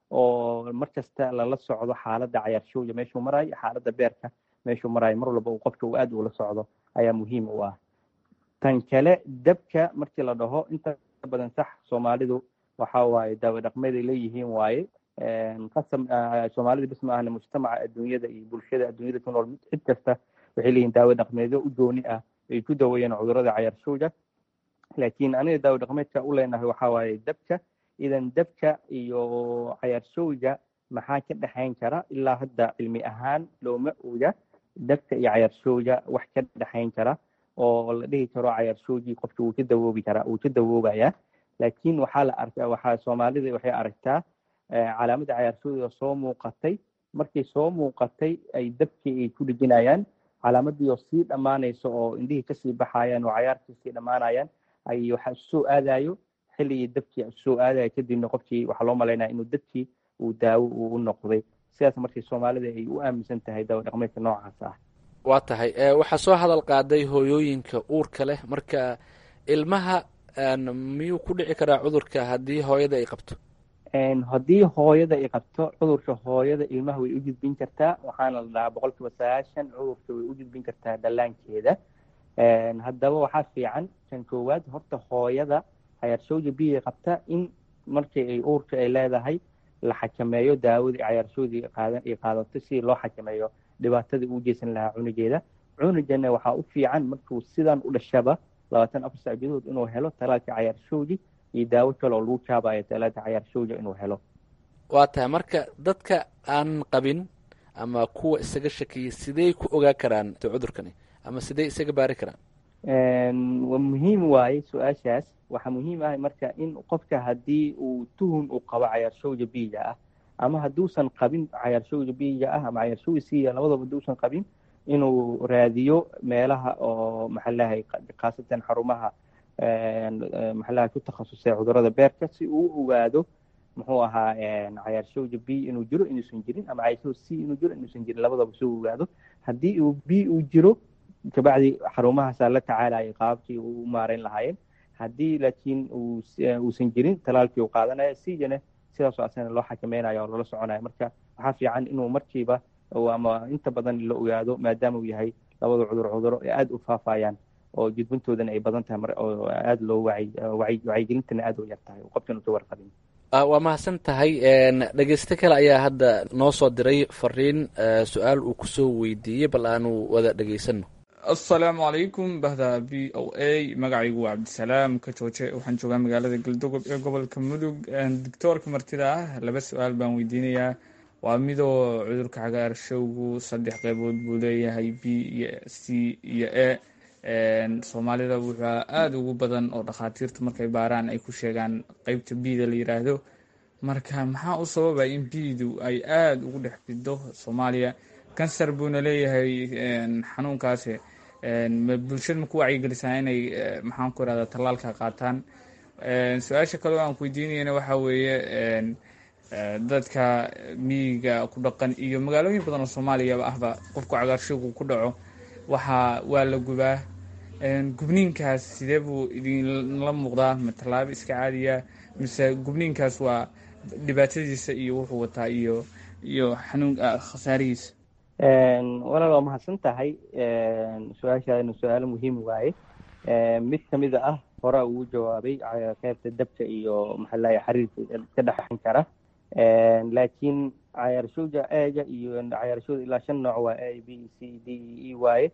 oo markasta lala socdo xaaladda cagaarshowga meeshuu marayo, xaaladda beerka meeshuu marayo, mar walba uu qofka uu aad ula socdo ayaa muhiim u ah. tan kale dabka markii la dhaho inta badan sax Soomaalidu waxa waaye daawo dhaqmeed ay leeyihiin waaye. qasam Soomaalida bis ma ahna mujtamaca adduunyada iyo bulshada adduunyada ku nool cid kasta waxay leeyihiin daawo dhaqmeedyo u gooni ah ay ku daweeyaan cudurrada cagaarshowga. laakiin aniga daawo dhaqmeedka u leenahay waxa waaye dabka. idan dabka iyo cagaarshowga maxaa ka dhexayn kara? ilaa hadda cilmi ahaan looma oga dabka iyo cagaarshowga wax ka dhexayn kara oo la dhihi karo cagaarshowgii qofka wuu ka dawoobi karaa, wuu ka dawoobaya. laakiin waxaa Soomaalida waxay aragtaa calaamada cagaarshowga soo muuqatay. markay soo muuqatay ay dabkii ay ku dhejinayaan, calaamadii oo sii dhammaanaysa oo indhihii kasii baxayaan oo cagaarkii sii dhammaanayaan ay waxa soo aadayo xilligii dabkii soo aadayo, kadibna qofkii waxaa loo malaynaya inuu dabkii uu daawo u noqday. sidaas markii Soomaalida ay u aaminsan tahay daawo dhaqmeedka noocaas ah. waa tahay. waxaa soo hadal qaaday hooyooyinka uurka leh. marka ilmaha miyuu ku dhici karaa cudurka haddii hooyada ay qabto? haddii hooyada ay qabto cudurka, hooyada ilmaha way u gudbin kartaa. waxaana la dhahaa 90% cudurka way u gudbin kartaa dhallaankeeda. haddaba waxaa fiican kan koowaad horta hooyada cagaarshowga biya qabta in markii ay uurka ay leedahay la xakameeyo daawadii cagaarshowdii ay qaadato si loo xakameeyo dhibaatadii uu geysan lahaa cunugeeda. cunugana waxaa u fiican markuu sidan u dhashaba 24 saac gudahood inuu helo talaalka cagaarshowga iyo daawo kale oo lagu jaabayo talaalka cagaarshowga inuu helo. waa tahay. marka dadka aan qabin ama kuwa isaga shakiyay sidee ku ogaa karaan cudurkani ama sidee isaga baari karaan? muhiim waaye su-aashaas. waxaa muhiim ah marka in qofka haddii uu tuhun uu qabo cayaarshowga biiga ah ama hadduusan qabin cayaarshowga biiga ah ama cayaarshowga siiga labadaba hadduusan qabin inuu raadiyo meelaha oo maxalahay khaasatan xarumaha maxalaha ku takhasusay cudurrada beerka si uu ogaado muxuu ahaa cayaarshowga b inuu jiro inuusan jirin ama cayaarshowga c inuu jiro inuusan jirin labadaba si uu ogaado. haddii uu b uu jiro kabacdi xarumahaasaa la tacaalaya qaabkii uu u maareyn lahaayeen. haddii laakiin uusan jirin talaalkii uu qaadanaya siigana sidaasoo asana loo xakameynaya oo loola soconaya. marka waxaa fiican inuu markiiba ama inta badan la ogaado maadaama uu yahay labada cuduro ee aada u faafayaan oo judbintoodana ay badan tahay oo aada loo wacyigelintana aada u yar tahay oo qofkan uka warqabin. waa mahadsan tahay. dhegeyste kale ayaa hadda noo soo diray fariin su-aal uu kusoo weydiiyey, bal aanu wada dhegeysano. assalaamu calaykum bahda v o a, magacaygu waa cabdisalaam ka jooje, waxaan joogaa magaalada galdogob ee gobolka mudug. doctoorka martida ah 2 su-aal baan weydiinayaa. waa midoo cudurka cagaarshowgu 3 qeybood buu leeyahay, b iyo c iyo a. soomaalida wuxuu aada ugu badan oo dhakhaatiirta markay baaraan ay ku sheegaan qeybta bda la yiraahdo. marka maxaa u sababay in bdu ay aada ugu dhex fido soomaaliya? kansar buuna leeyahay xanuunkaasi. bulshada ma ku wacyigelisaa inay maxaan ku irahdaa tallaalka qaataan? su-aasha kale oo aan ku weydiinayana waxaa weeye dadka miyiga ku dhaqan iyo magaalooyin badan oo soomaaliyaba ahba qofku cagaarshowgu ku dhaco waa la gubaa. gubniinkaas sidee buu idinla muuqdaa? ma tallaabo iska caadiya mise gubniinkaas waa dhibaatadiisa iyo wuxuu wataa iyo xanuun khasaarihiisa? walaal waa mahadsan tahay. su-aashaadana su-aalo muhiim waaye. mid kamid ah hore ugu jawaabay qaybta dabka iyo maxalaha xiriirka ka dhexan kara. laakiin cayaarshowga eega iyo cayaarshowga ilaa 5 nooc waa a b c d e waaye.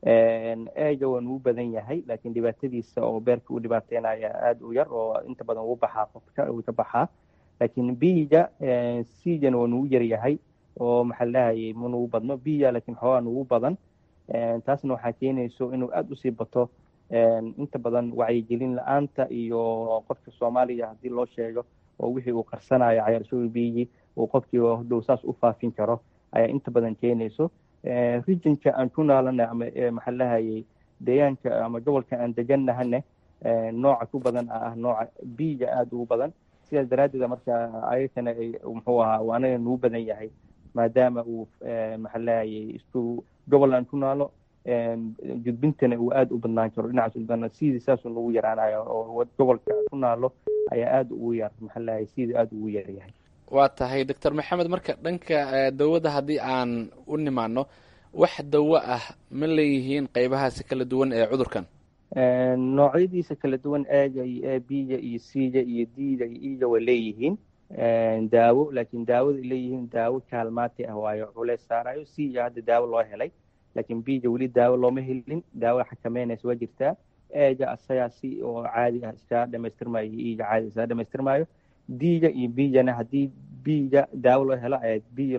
eega waa nugu badan yahay laakiin dhibaatadiisa oo beerka u dhibaateynaya aada u yar oo inta badan uu baxaa qofka uu ka baxaa. laakiin b-ga c-gana waa nugu yar yahay oo maxalahayay ma nugu badno. b-ga laakiin xoogaa nugu badan. taasna waxaa keenayso inuu aada usii bato inta badan wacyigelin la-aanta iyo qofka soomaaliya haddii loo sheego oo wixii uu qarsanayo cayaarshowga b-gi uu qofkii dhow saas u faafin karo ayaa inta badan keenayso. regionka aan ku naalana ama maxalahayay deegaanka ama gobolka aan deganahane nooca ku badan ah nooca b-ga aada ugu badan. sidaas daraaddeeda marka ayagana muxuu ahaa uu anaga nugu badan yahay maadaama uu maxalahayay isku gobol aan ku naalo judbintana uu aada u badnaan karo dhinacaas udana sidii saasuu nagu yaraanayo oo gobolka ku naalo ayaa aada ugu yar maxalahayay sidii aada ugu yar yahay. waa tahay doctor maxamed, marka dhanka dawada haddii aan u nimaano, wax dawo ah ma leeyihiin qeybahaasi kala duwan ee cudurkan? noocyadiisa kala duwan eega iyo a b-ga iyo c-ga iyo d-ga iyo e-ga waa leeyihiin daawo. laakiin daawada ay leeyihiin daawo kaalmaati ah waayo culeys saarayo. c-ga hadda daawo loo helay laakiin b-ga weli daawo looma helin. daawo xakameynaysa waa jirtaa. eega asagaa si oo caadi ah iska dhamaystirmayo iyo e-ga caadi iska dhamaystirmayo. d-ga iyo b-gana haddii b-ga daawo loo helo ayaa d-ga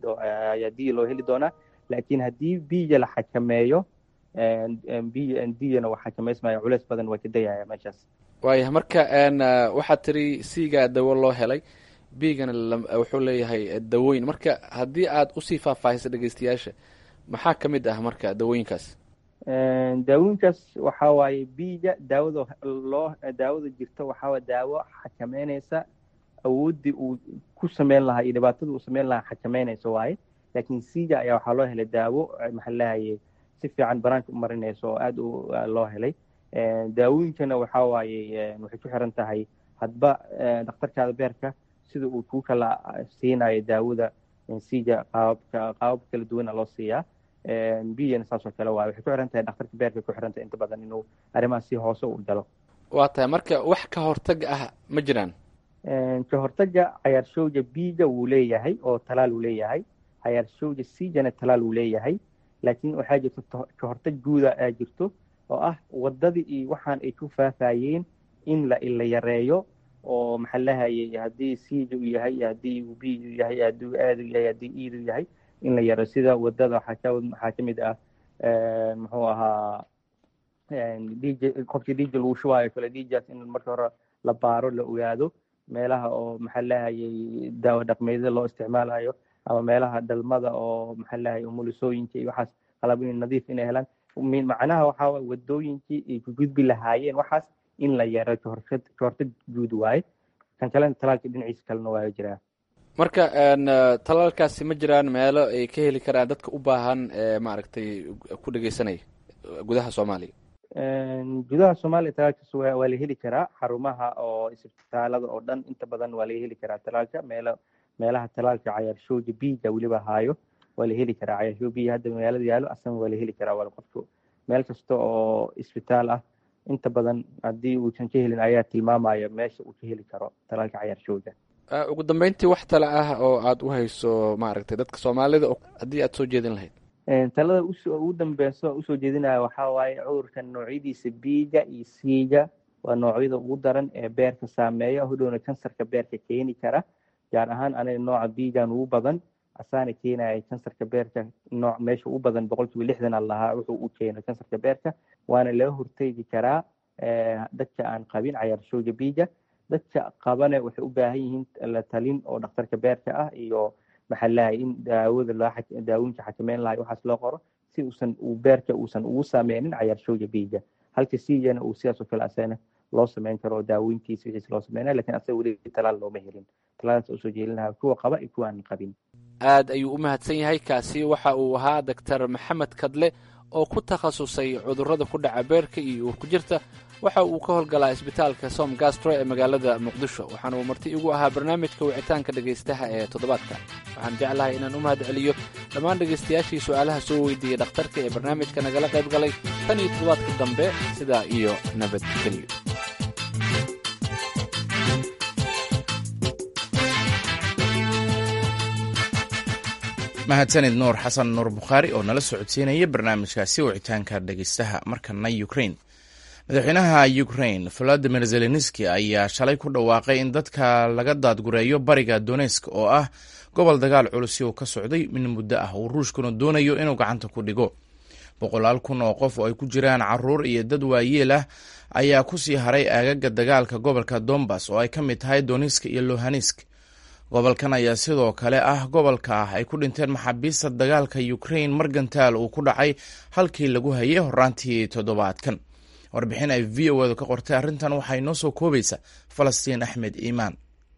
loo heli doonaa. laakiin haddii b-ga la xakameeyo d-gana waa xakameysmaya culeys badan waa ka dayaya meeshaas. waayah marka waxaad tiri c-ga dawo loo helay, b-gana wuxuu leeyahay dawooyin. marka haddii aad usii faahfaahisa dhegeystayaasha maxaa ka mid ah marka dawooyinkaas? daawooyinkaas waxaa waaye b-ga daawada jirta waxaa daawo xakameynaysa awooddii uu ku sameyn lahaa iyo dhibaatada uu sameyn lahaa xakameynaysa waaye. laakiin c-ga ayaa waxaa loo helay daawo maxalahayay si fiican banaanka u marinaysa oo aada loo helay. daawooyinkana waxaa waaye waxay ku xiran tahay hadba dhakhtarkaada beerka sida uu kuu kala siinayo daawada. c-ga qaabab kala duwana loo siiyaa. b-gana saasoo kale waaye waxay ku xiran tahay dhakhtarka beerka ku xiran tahay inta badan inuu arrimahaas si hoose u galo. waa tahay marka wax ka hortag ah ma jiraan? ka hortaga cayaarshowga b-ga wuu leeyahay oo talaal uu leeyahay. cayaarshowga c-gana talaal uu leeyahay. laakiin waxaa jirto ka hortag guuda aa jirto oo ah wadadii iyo waxaan ay ku faafayeen in la yareeyo oo maxalahayay haddii c-ga uu yahay haddii uu b-gu yahay haddii uu aadu yahay haddii e-du yahay in la yareeyo. sida wadada waxaa ka mid ah muxuu ahaa qofkii dhiigga lagu shubaayo kale dhiiggaas in marka hore la baaro la ogaado meelaha oo maxaa lahayay daawo dhaqmeedyada loo isticmaalayo ama meelaha dhalmada oo maxaa lahayay umulisooyinka iyo waxaas qalabin nadiif inay helaan macnaha waxaa waay wadooyinkii ay ku gudbi lahaayeen waxaas in la yeero kahortag guud waaye kan kalena talaalka dhinaciisa kalena waa jiraa. marka talaalkaasi ma jiraan meelo ay ka heli karaan dadka u baahan maaragtay ku dhegeysanaya gudaha Soomaaliya? gudaha Soomaaliya talaalkaas waa la heli karaa xarumaha oo isbitaalada oo dhan inta badan waa la heli karaa talaalka meelaha talaalka cayarshowga biiga weliba haayo waa la heli karaa cayarshowga biiga hadda magaalada yaalo asana waa la heli karaa waa qofku meel kasta oo isbitaal ah inta badan haddii uusan ka helin ayaa tilmaamaya meesha uu ka heli karo talaalka cayarshowga. ugu dambeyntii wax tala ah oo aad u hayso maaragtay dadka Soomaalida haddii aad soo jeedin lahayd? talada ugu dambeyso usoo jeedinaya waxaa waaye cudurkan noocyadiisa biiga iyo siiga waa noocyada ugu daran ee beerka saameeya hodhowna kansarka beerka keeni kara gaar ahaan aniga nooca biigan ugu badan asaana keenaya kansarka beerka nooc meesha ugu badan 60% lahaa wuxuu u keeno kansarka beerka waana laga hortegi karaa dadka aan qabin cayarshowga biiga. dadka qabana waxay u baahan yihiin la talin oo dhakhtarka beerka ah iyo maxaa lahaay in daawooyinka xakameyn lahay waxaas loo qoro si beerka uusan ugu saameynin cayarshowga biiga halka siigana uu sidaas oo kale asana loo sameyn karo daawoyinkiisa wixiisa loo sameynaya laakiin asaga weli talaal looma helin. talaalkaas usoo jeelinaha kuwa qaba iyo kuwa aan qabin. aad ayuu u mahadsan yahay. kaasi waxa uu ahaa Dr. Maxamed Kadle oo ku takhasusay cudurrada ku dhaca beerka iyo uur ku jirta. waxa uu ka howlgalaa isbitaalka Som Gastro ee magaalada Muqdisho waxaana uu marti igu ahaa barnaamijka wicitaanka dhegaystaha ee toddobaadka. waxaan jeclahay inaan u mahad celiyo dhammaan dhegaystayaashii su'aalaha soo weydiiyey dhakhtarka ee barnaamijka nagala qayb galay tan iyo toddobaadka dambe sidaa iyo nabadgelyo. mahadsanid nuur xasan nuur bukhaari oo nala socodsiinaya barnaamijkaasi wicitaanka dhegaystaha. markana Ukraine. madaxweynaha Ukraine Volodymyr Zelensky ayaa shalay ku dhawaaqay in dadka laga daadgureeyo bariga Donetsk oo ah gobol dagaal culus oo ka socday min muddo ah uu Ruushkuna doonayo inuu gacanta ku dhigo. 100,000 oo qof oo ay ku jiraan caruur iyo dad waayeel ah ayaa ku sii haray aagaga dagaalka gobolka Donbas oo ay ka mid tahay Donetsk iyo Luhansk. gobolkan ayaa sidoo kale ah gobolka ay ku dhinteen maxaabiista dagaalka Ukraine margantaal uu ku dhacay halkii lagu hayay horaantii toddobaadkan. warbixin ay VOA ka qortay arrintan waxay noo soo koobaysa Falastiin Axmed Iimaan.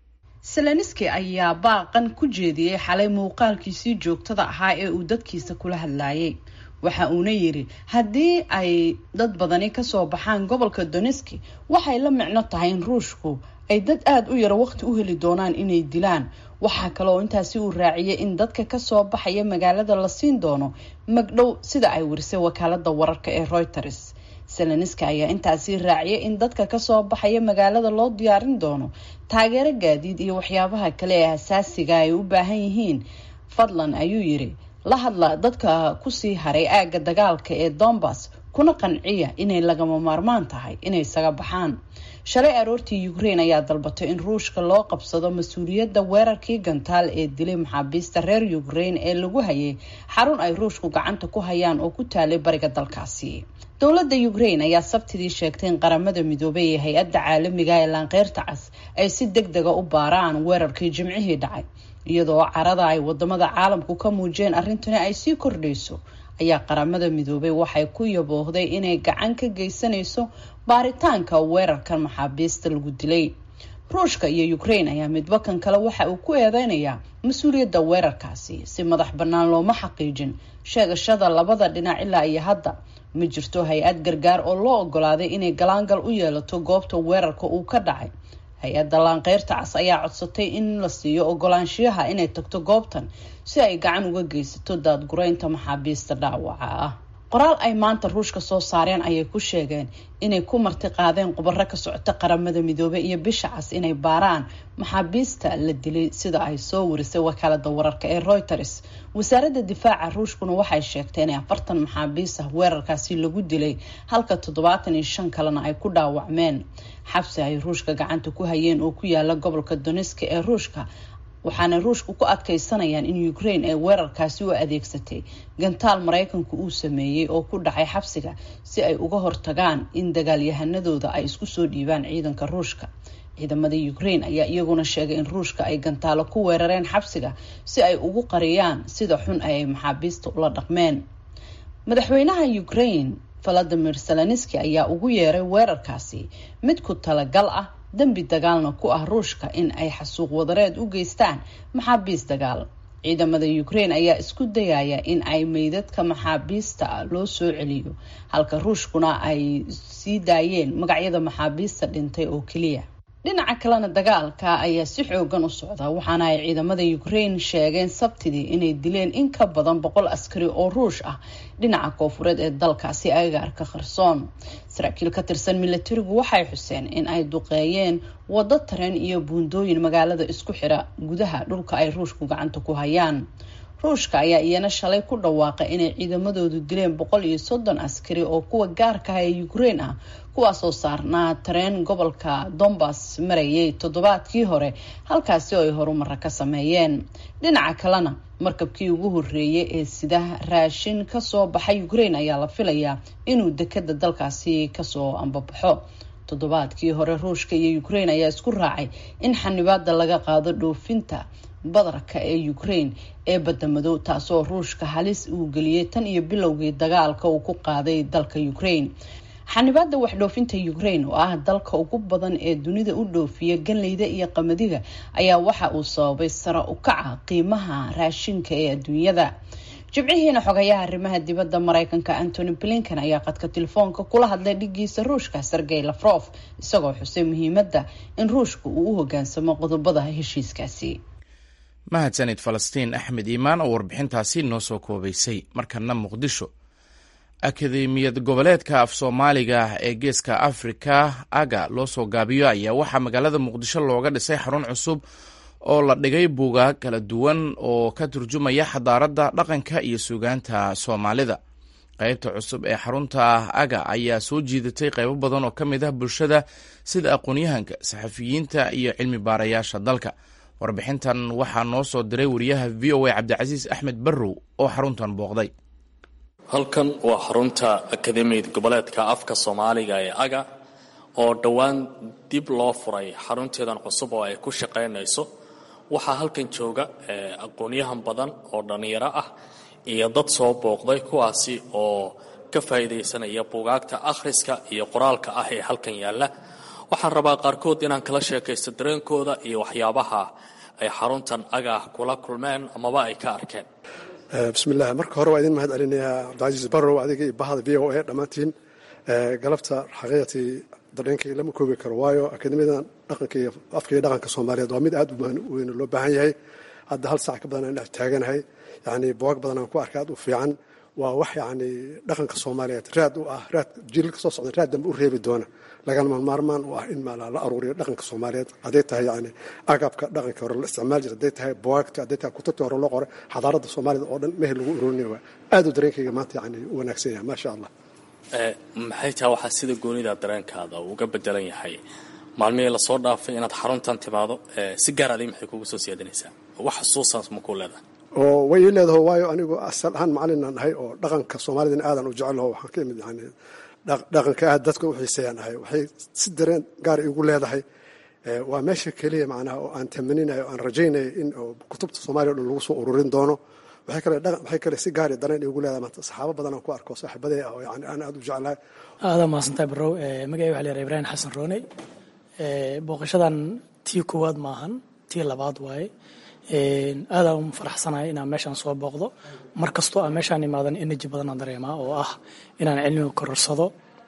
Zelensky ayaa baaqan ku jeediyey xalay muuqaalkiisii joogtada ahaa ee uu dadkiisa kula hadlayay. waxa uuna yiri haddii ay dad badani ka soo baxaan gobolka Donetsk waxay la micno tahay in Ruushku ay dad aad u yar waqti u heli doonaan inay dilaan. waxa kale oo intaasi uu raaciyay in dadka ka soo baxaya magaalada la siin doono magdhow sida ay warisay wakaalada wararka ee Reuters. Zelensky ayaa intaasi raaciyay in dadka ka soo baxaya magaalada loo diyaarin doono taageero gaadiid iyo waxyaabaha kale ee asaasiga ay u baahan yihiin. fadlan ayuu yiri la hadla dadka ku sii haray aaga dagaalka ee Donbas kuna qanciya inay lagama maarmaan tahay inay isaga baxaan. shalay aroortii Ukraine ayaa dalbatay in Ruushka loo qabsado mas'uuliyadda weerarkii gantaal ee dilay maxaabiista reer Ukraine ee lagu hayay xarun ay Ruushku gacanta ku hayaan oo ku taalay bariga dalkaasi. dowladda Ukraine ayaa sabtidii sheegtay in qaramada midoobay ee hay'adda caalamiga ee Laanqeyrta Cas ay si degdeg ah u baaraan weerarkii Jimcihii dhacay. iyadoo carada ay wadamada caalamku ka muujeen arrintani ay sii kordhayso ayaa qaramada midoobay waxay ku yaboohday inay gacan ka geysanayso baaritaanka weerarkan maxaabiista lagu dilay. Ruushka iyo Ukraine ayaa midba kan kale waxa uu ku eedeynayaa mas'uuliyadda weerarkaasi si madax bannaan looma xaqiijin sheegashada labada dhinac ilaa iyo hadda. ma jirto hay-ad gargaar oo loo ogolaaday inay galaangal u yeelato goobta weerarka uu ka dhacay. hay-adda Laanqeyrta Cas ayaa codsatay in la siiyo ogolaanshiyaha inay tagto goobtan si ay gacan uga geysato daadgureynta maxaabiista dhaawaca ah. qoraal ay maanta Ruushka soo saareen ayay ku sheegeen inay ku marti qaadeen khubaro ka socota qaramada midoobay iyo bisha cas inay baaraan maxaabiista la dilay sida ay soo warisay wakaalada wararka ee Reuters. wasaaradda difaaca Ruushkuna waxay sheegtay in 40 maxaabiis ah weerarkaasi lagu dilay halka 75 kalena ay ku dhaawacmeen. xabsi ay Ruushka gacanta ku hayeen oo ku yaala gobolka Donetsk ee Ruushka waxaana ruushku ku adkaysanayaan in Ukraine ay weerarkaasi u adeegsatay gantaal Mareykanku uu sameeyay oo ku dhacay xabsiga si ay uga hortagaan in dagaalyahanadooda ay isku soo dhiibaan ciidanka Ruushka. ciidamada Ukraine ayaa iyaguna sheegay in Ruushka ay gantaalo ku weerareen xabsiga si ay ugu qariyaan sida xun ay maxaabiista ula dhaqmeen. madaxweynaha Ukraine Volodymyr Zelensky ayaa ugu yeeray weerarkaasi mid ku talagal ah dambi dagaalna ku ah Ruushka in ay xasuuq wadareed u geystaan maxaabiis dagaal. ciidamada Ukraine ayaa isku dayaya in ay meydadka maxaabiista loo soo celiyo halka Ruushkuna ay sii daayeen magacyada maxaabiista dhintay oo kaliya. dhinaca kalena dagaalka ayaa si xoogan u socda waxaana ay ciidamada Ukraine sheegeen Sabtidii inay dileen in ka badan 100 askari oo Ruush ah dhinaca koonfureed ee dalkaasi agagaarka Kherson. saraakiil ka tirsan militarigu waxay xuseen in ay duqeeyeen wado tareen iyo buundooyin magaalada isku xira gudaha dhulka ay Ruushku gacanta ku hayaan. Ruushka ayaa iyana shalay ku dhawaaqay inay ciidamadoodu dileen 130 askari oo kuwa gaarka ah ee Ukraine ah kuwaas oo saarnaa tareen gobolka Donbas marayay toddobaadkii hore halkaasi oo ay horumar ka sameeyeen. dhinaca kalena markabkii ugu horeeyay ee sida raashin ka soo baxay Ukraine ayaa la filayaa inuu dekada dalkaasi ka soo ambabaxo. toddobaadkii hore Ruushka iyo Ukraine ayaa isku raacay in xanibaada laga qaado dhoofinta badarka ee Ukraine ee badamadow taasoo Ruushka halis uu geliyay tan iyo bilowgii dagaalka uu ku qaaday dalka Ukraine. xanibaada wax dhoofinta Ukraine oo ah dalka ugu badan ee dunida u dhoofiya ganleyda iyo qamadiga ayaa waxa uu sababay sare u kaca qiimaha raashinka ee adduunyada. jibcihiina xogayaha arrimaha dibadda Mareykanka Antony Blinken ayaa qadka telefoonka kula hadlay dhigiisa Ruushka Sergey Lavrov isagoo xusay muhiimadda in Ruushku uu u hoggaansamo qodobada heshiiskaasi. mahadsanid Falastiin Axmed Iimaan oo warbixintaasi noo soo koobaysay. markana Muqdisho. akademiyad goboleedka af Soomaaliga ee Geeska Afrika aga loo soo gaabiyo ayaa waxaa magaalada Muqdisho looga dhisay xarun cusub oo la dhigay buugaag kala duwan oo ka turjumaya xadaaradda dhaqanka iyo suugaanta Soomaalida. qaybta cusub ee xarunta aga ayaa soo jiidatay qaybo badan oo ka mid ah bulshada sida aqoon-yahanka, saxafiyiinta iyo cilmi baarayaasha dalka. warbixintan waxaa noo soo diray wariyaha VOA Cabdicasiis Axmed Barrow oo xaruntan booqday. halkan waa xarunta akademiyad goboleedka afka Soomaaliga ee aga oo dhowaan dib loo furay xarunteedan cusub oo ay ku shaqaynayso. waxaa halkan jooga aqoon-yahan badan oo dhalinyaro ah iyo dad soo booqday kuwaasi oo ka faa'iidaysanaya buugaagta akhriska iyo qoraalka ah ee halkan yaalla. waxaan rabaa qaarkood inaan kala sheekaysto dareenkooda iyo waxyaabaha ay xaruntan aga kula kulmeen amaba ay ka arkeen. bismillaah, marka hore waa idin mahad celinayaa Cabdicasiis Barrow adiga iyo bahda VOA dhammaantiin. galabta xaqiiqatii dareenkay lama koobi karo waayo akademiyadan dhaqanka iyo afka iyo dhaqanka Soomaaliyeed waa mid aad u weyn loo baahan yahay. hadda hal saac ka badan aan dhex taaganahay, yacni buugaag badan aan ku arkaa aad u fiican. waa wax yacni dhaqanka Soomaaliyeed raad u ah, raad jiilka soo socda raad dambe u reebi doona, lagana maarmaan u ah in la aruuriyo dhaqanka Soomaaliyeed. hadday tahay yacni agabka dhaqanka hore la isticmaali jiray, hadday tahay buugaagta, hadday tahay kutubta hore loo qoray, xadaaradda Soomaalida oo dhan mehel lagu ururinayo. waa aad u dareenkayga maanta yacni u wanaagsan yahay, maasha Allah. maxay tahay waxaa sida goonida dareenkaada uga bedelan yahay maalmihii la soo dhaafay inaad xaruntan timaado? si gaar ah maxay kugu soo siyaadinaysaa? wax xusuusan ma ku leedahay? oo way leedahay waayo anigu asal ahaan macallin aan ahay oo dhaqanka Soomaalida aadan u jecelahay. waxaan ka imid yacni dhaqanka aad dadka u xiiseeyaan ahay. waxay si dareen gaar igu leedahay. waa meesha kaliya macnaha oo aan tamaninayo, aan rajaynayo in kutubta Soomaaliya oo dhan lagu soo ururin doono. waxay kale si gaar dareen igu leedahay maanta saxaabo badan aan ku arko saaxiibaday ah oo yacni aan aad u jecelahay. aada mahadsantahay Barrow. magacayga waxaa la yidhaha Ibraahim Xasan Rooney. booqashadan tii koowaad maahan, tii labaad waaye. aadaan u faraxsanahay inaan meeshaan soo booqdo. mar kastoo aan meeshaan imaadan energy badan aan dareemaa oo ah inaan cilmiga kororsado,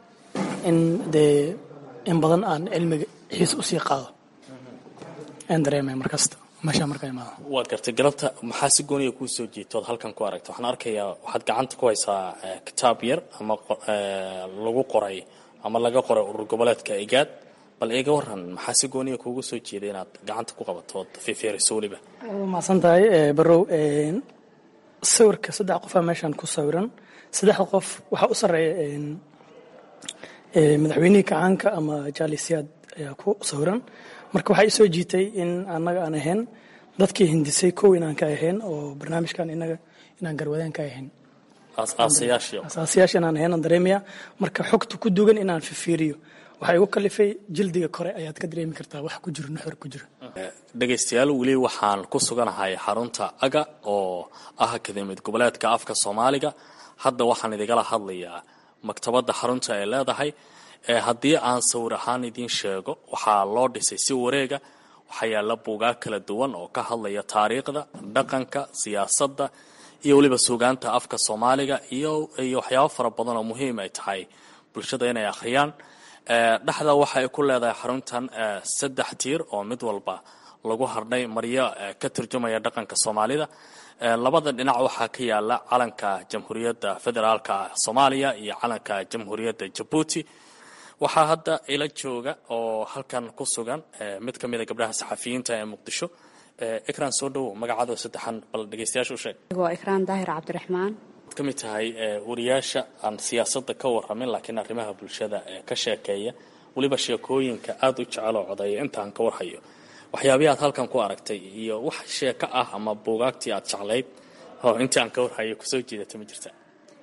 in badan aan cilmiga xiis u sii qaado aan dareemay mar kasta meeshaan markaa imaado. waad gartay galabta maxaa si gooniya kuu soo jiitood halkan ku aragta? waxaan arkayaa waxaad gacanta ku haysaa kitaab yar ama lagu qoray ama laga qoray urur goboleedka IGAD. bal iga waran maxaa si gooniya kuugu soo jeeday inaad gacanta ku qabato ood fiiriso weliba? mahadsan tahay Barrow. sawirka 3 qof meeshaan ku sawiran. 3 qof waxaa u sarreeya madaxweynihii kacaanka ama jaalisiyaad ayaa ku sawiran. marka waxaa i soo jiitay in annaga aan ahayn dadkii hindisay kow inaan ka ahayn oo barnaamijkan inaan garwadeen ka ahayn asaasiyaasha inaan ahayn dareemaya marka xogta ku dugan inaan fiiriyo waxay igu kalifay jildiga kore ayaad ka dareemi kartaa wax ku jiro nuxur ku jiro dhegaystayaal weli waxaan ku suganahay xarunta aga oo ah akademiyad goboleedka afka soomaaliga hadda waxaan idinla hadlayaa maktabadda xarunta ay leedahay haddii aan sawir ahaan idiin sheego waxaa loo dhisay si wareega waxaa yaalla buugaag kala duwan oo ka hadlaya taariikhda dhaqanka siyaasadda iyo weliba suugaanta afka soomaaliga iyo waxyaabo fara badan oo muhiim ay tahay bulshada inay akhriyaan dhexda waxa ay ku leedahay xaruntan 3 tiir oo mid walba lagu hardhay maryo ka turjumaya dhaqanka soomaalida labada dhinac waxaa ka yaala calanka jamhuuriyadda federaalka Soomaaliya iyo calanka jamhuuriyadda Djibouti waxaa hadda ila jooga oo halkan ku sugan mid ka mid ah gabdhaha saxafiyiinta ee Muqdisho Ikran soo dhow magacaada saddexan bal dhageystayaasha u sheeg waa Ikran Daahir Cabdiraxmaan kamid tahay wariyaasha aan siyaasadda ka waramin laakiin arrimaha bulshada ka sheekeeya waliba sheekooyinka aad u jecel oo codaya intaan ka warhayo waxyaabaha aad halkan ku aragtay iyo wax sheeko ah ama buugaagtii aad jeclayd oo intaan ka warhayo ku soo jeedata ma jirta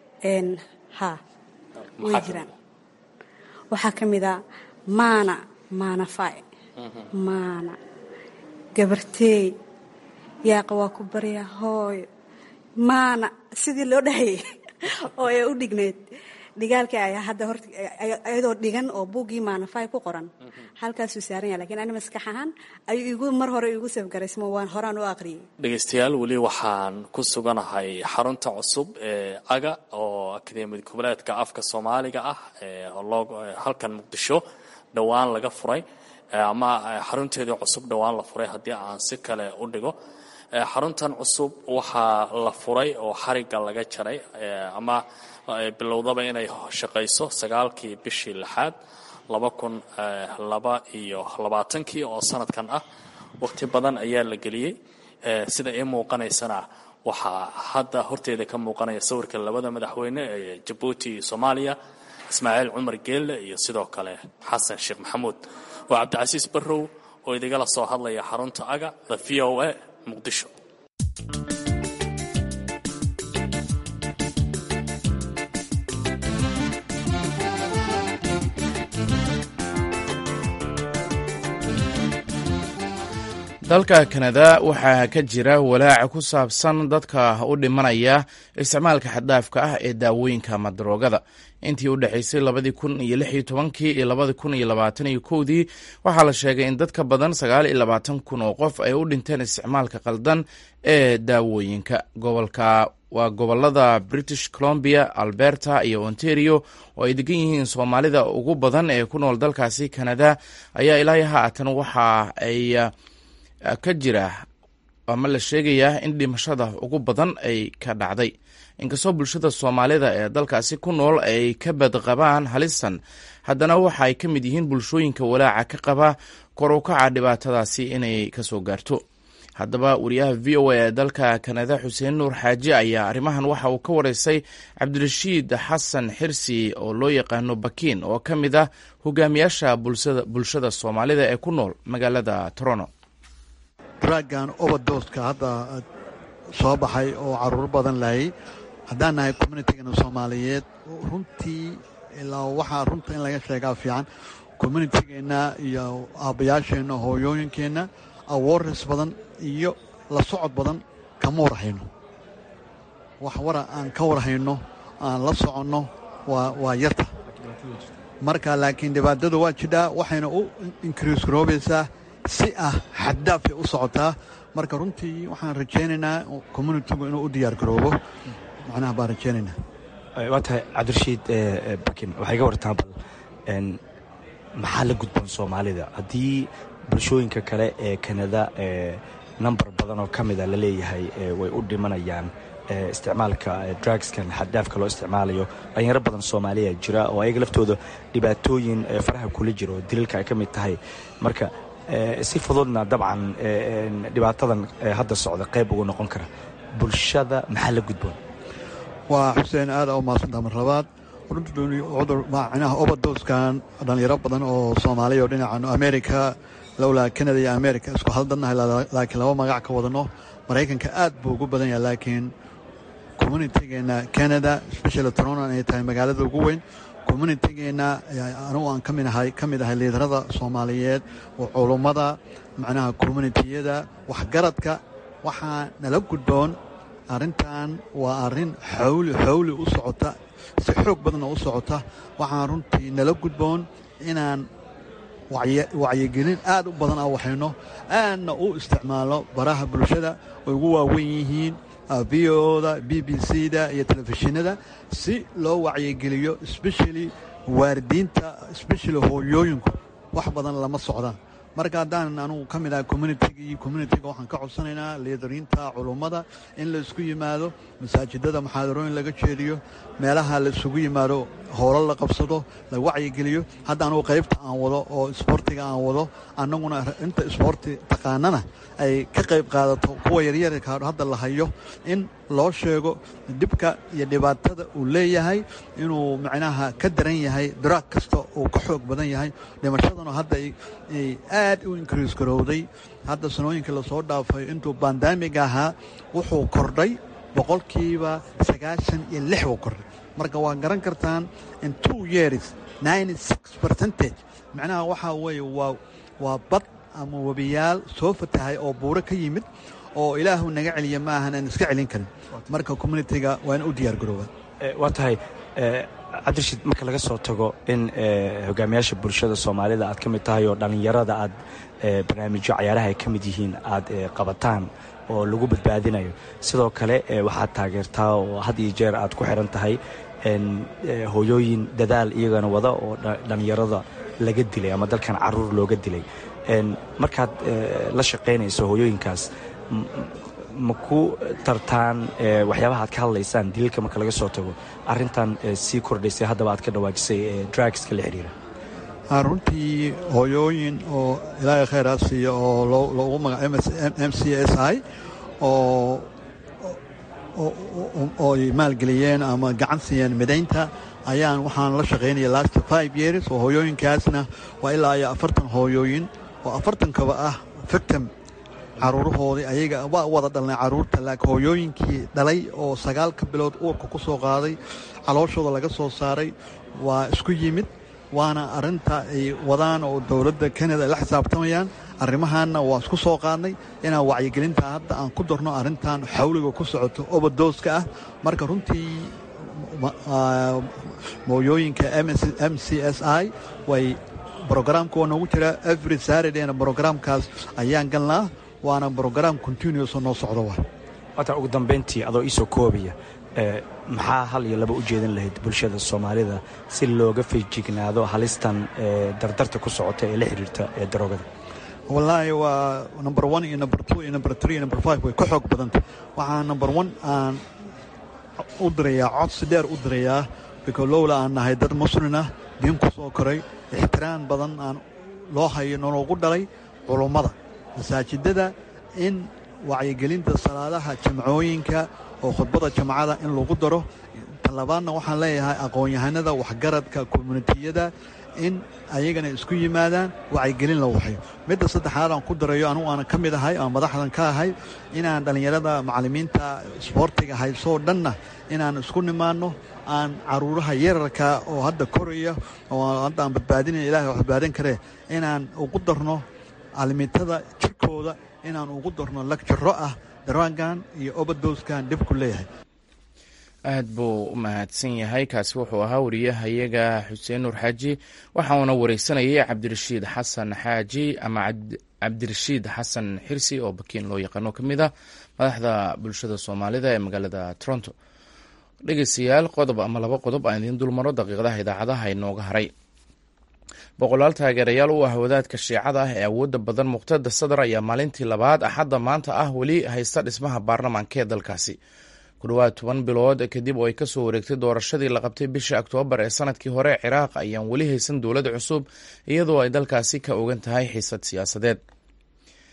ha way jiraan waxa kamida maana fay maana gabartay yaa waa ku barya hooy maana sidii loo dhahay oo ay u dhigneed dhigaalkii ayaa hadda horta ayadoo dhigan oo buugii maanafay ku qoran halkaasuu saaran yahay laakiin ana maskax ahaan ayuu igu mar hore igu safgaraysmo waan horaan u aqriyay dhageystayaal weli waxaan ku suganahay xarunta cusub ee aga oo akademiyad goboleedka afka Soomaaliga ah oo halkan Muqdisho dhawaan laga furay ama xarunteedii cusub dhawaan la furay haddii aan si kale u dhigo xaruntan cusub waxaa la furay oo xariga laga jaray ama bilowdaba inay shaqeyso 9kii bishii 6aad 2022 oo sanadkan ah waqti badan ayaa la geliyay sida ay muuqanaysana waxaa hadda horteeda ka muuqanaya sawirka labada madaxweyne ee Djibouti iyo Soomaaliya Ismaaciil Cumar Geelle iyo sidoo kale Xasan Sheekh Maxamuud waa Cabdicasiis Barrow oo idinla soo hadlaya xarunta aga the VOA Muqdisho dalka Kanada waxaa ka jira walaac ku saabsan dadka u dhimanaya isticmaalka xad-dhaafka ah ee daawooyinka ama daroogada intii u dhaxaysay 2016 iyo 2021 waxaa la sheegay in dadka badan 29,000 oo qof ay u dhinteen isticmaalka qaldan ee daawooyinka waa gobolada British Columbia, Alberta iyo Ontario oo ay degan yihiin Soomaalida ugu badan ee ku nool dalkaasi Kanada ayaa ilaa haatan waxa ay ka jira ama la sheegayaa in dhimashada ugu badan ay ka dhacday inkastoo bulshada Soomaalida ee dalkaasi ku nool ay ka badqabaan halisan haddana waxa ay ka mid yihiin bulshooyinka walaaca ka qaba kor u kaca dhibaatadaasi inay ka soo gaarto haddaba wariyaha VOA ee dalka Kanada Xuseen Nuur Xaaji ayaa arrimahan waxa uu ka wareysay Cabdirashiid Xasan Xirsi oo loo yaqaano Bakiin oo ka mid ah hogaamiyaasha bulshada Soomaalida ee ku nool magaalada Toronto draagan overdose-ka hadda soo baxay oo caruur badan laayay haddaan nahay communitygana Soomaaliyeed runtii ilaa waxaa runta in laga sheegaa fiican communitygeenna iyo aabbayaasheenna hooyooyinkeenna awareness badan iyo la socod badan kama warhayno wax wara aan ka warhayno aan la soconno waa yarta marka laakiin dhibaatadu waa jidhaa waxayna u increase garoobaysaa si ah xaddaafay u socotaa marka runtii waxaan rajaynaynaa communitygu inuu u diyaar garoobo macnaha baan rajaynaynaa waa tahay Cabdirashiid Bakin waxay ga wartaan bal maxaa la gudboon Soomaalida haddii bulshooyinka kale ee Kanada number badan oo kamid ah la leeyahay way u dhimanayaan isticmaalka drugskan xaddaafka loo isticmaalayo dhalinyaro badan Soomaaliya jira oo ayaga laftooda dhibaatooyin faraha kula jiro dililka ay ka mid tahay marka si fududna dabcan dhibaatadan hadda socda qayb ugu noqon kara bulshada maxaa la gudboon waa Xuseen aad u maasanta mar labaad runtii cudur macnaha overdose-kan dhalinyaro badan oo Soomaaliya oo dhinaca America lowlaa canada iyo america isku haldannahay laakiin laba magac ka wadano. maraykanka aad buu ugu badan yahay, laakiin communitigeena canada specially toronto ay tahay magaalada ugu weyn. communitigeena anugu aan ka mid ahay liidarada soomaaliyeed oo culummada macnaha communitiyada waxgaradka. waxaa nala gudboon arrintan waa arrin xawli u socota, si xoog badanna u socota. waxaan runtii nala gudboon inaan wacyigelin aad u badan aan waxayno, aadna u isticmaalno baraha bulshada ay ugu waaweyn yihiin VO-da, BBC-da iyo telefishinada, si loo wacyigeliyo especially waalidiinta, especially hooyooyinku wax badan lama socdaan. marka haddaan anugu ka mid ahay communitiga waxaan ka codsanaynaa liidariinta culummada in la isku yimaado, masaajidada muxaadarooyin laga jeediyo, meelaha la isugu yimaado howlo la qabsado, la wacyigeliyo. hadda anugu qaybta aan wado oo isboortiga aan wado, annaguna inta isboorti taqaanana ay ka qayb qaadato kuwa yaryarka hadda la hayo, in loo sheego dhibka iyo dhibaatada uu leeyahay, inuu macnaha ka daran yahay daraag kasta uu ka xoog badan yahay. dhimashadana hadda ay aad u increase garowday. hadda sanooyinka lasoo dhaafay intuu bandamiga ahaa wuxuu kordhay 96% buu kordhay. marka waa garan kartaan in 2 years 96% macnaha waxaa weeye waa bad ama webiyaal soo fatahay oo buuro ka yimid oo ilaahu naga celiya ma ahan aan iska celin karin. marka communitiga waa in u diyaar garoobaan. waa tahay cabdirashiid, marka laga soo tago in hogaamiyaasha bulshada soomaalida aad ka mid tahay oo dhallinyarada aad barnaamijyo cayaaraha ay ka mid yihiin aad qabataan oo lagu badbaadinayo, sidoo kale waxaad taageertaa oo had iyo jeer aad ku xiran tahay hooyooyin dadaal iyagana wada oo dhallinyarada laga dilay ama dalkan caruur looga dilay. markaad la shaqaynayso hooyooyinkaas, ma ku tartaan waxyaabaha aad ka hadlaysaan dililka marka laga soo tago arrintan sii kordhaysay haddaba aad ka dhawaajisay drugska la xiriira? runtii hooyooyin oo ilaahay khayraa siiya oo loogu magaca MCSI oo ay maalgeliyeen ama gacan siiyeen midaynta waxaan la shaqaynaya last 5 years. oo hooyooyinkaasna waa ilaa iyo 40 hooyooyin oo 40kaba ah victim caruurahoodii ayaga waa wada dhalnay caruurta, laakiin hooyooyinkii dhalay oo 9 bilood uurka ku soo qaaday, calooshooda laga soo saaray, waa isku yimid. waana arrinta ay wadaan oo dowladda Canada ay la xisaabtamayaan. arrimahaanna waa isku soo qaadnay inaan wacyigelinta hadda aan ku darno arrintan xawliga ku socoto overdose-ka ah. marka runtii mooyooyinka MCSI way brograamka waa noogu jira every Saturdayna brograamkaas ayaan galnaa, waana brograam continuous oo noo socdo. waata ugu dambeyntii adoo iisoo koobaya, maxaa hal iyo laba u jeedin lahayd bulshada soomaalida si looga feejignaado halistan dardarta ku socota ee la xiriirta daroogada? wallaahi waa number 1 iyo number 2 iyo number 3 iyo number 5 way ka xoog badanta. waxaa number 1 aan u dirayaa codsi dheer u dirayaa because lowla aan nahay dad muslin ah, diin ku soo koray, ixtiraam badan aan loo hayo nologu dhalay culummada masaajidada, in wacyigelinta salaadaha jamcooyinka oo khudbada jamcada in lagu daro. talabaadna waxaan leeyahay aqoon-yahanada waxgaradka communitiyada in ayagana isku yimaadaan, wacyigelin la waxayo. midda saddexaad aan ku darayo anugu aan ka mid ahay oo madaxdan ka ahay, inaan dhallinyarada macallimiinta isboortiga haysoo dhanna inaan isku nimaadno, aan caruuraha yararka oo hadda koraya oo hadda aan badbaadinay, ilaahay wax badbaadin karee, inaan ugu darno caalimiintada jirkooda, inaan ugu darno lagjaro ah daraagan iyo overdose-kan dhibku leeyahay. aad buu u mahadsan yahay. kaasi wuxuu ahaa wariyahayaga xuseen nuur xaaji, waxa uuna wareysanayay cabdirashiid xasan xaaji ama cabdirashiid xasan xirsi oo bakiin loo yaqaano, ka mid ah madaxda bulshada soomaalida ee magaalada Toronto. dhegeystayaal, qodob ama 2 qodob aan idiin dulmaro daqiiqadaha idaacadaha inooga haray. boqolaal taageerayaal u ah wadaadka shiicada ah ee awoodda badan muqtada sadar ayaa maalintii labaad axadda maanta ah weli haysta dhismaha baarlamaanka ee dalkaasi. ku dhowaad 10 bilood kadib oo ay kasoo wareegtay doorashadii la qabtay bishii Oktoobar ee sanadkii hore, Ciraaq ayaan weli haysan dowlad cusub iyadoo ay dalkaasi ka ogan tahay xiisad siyaasadeed.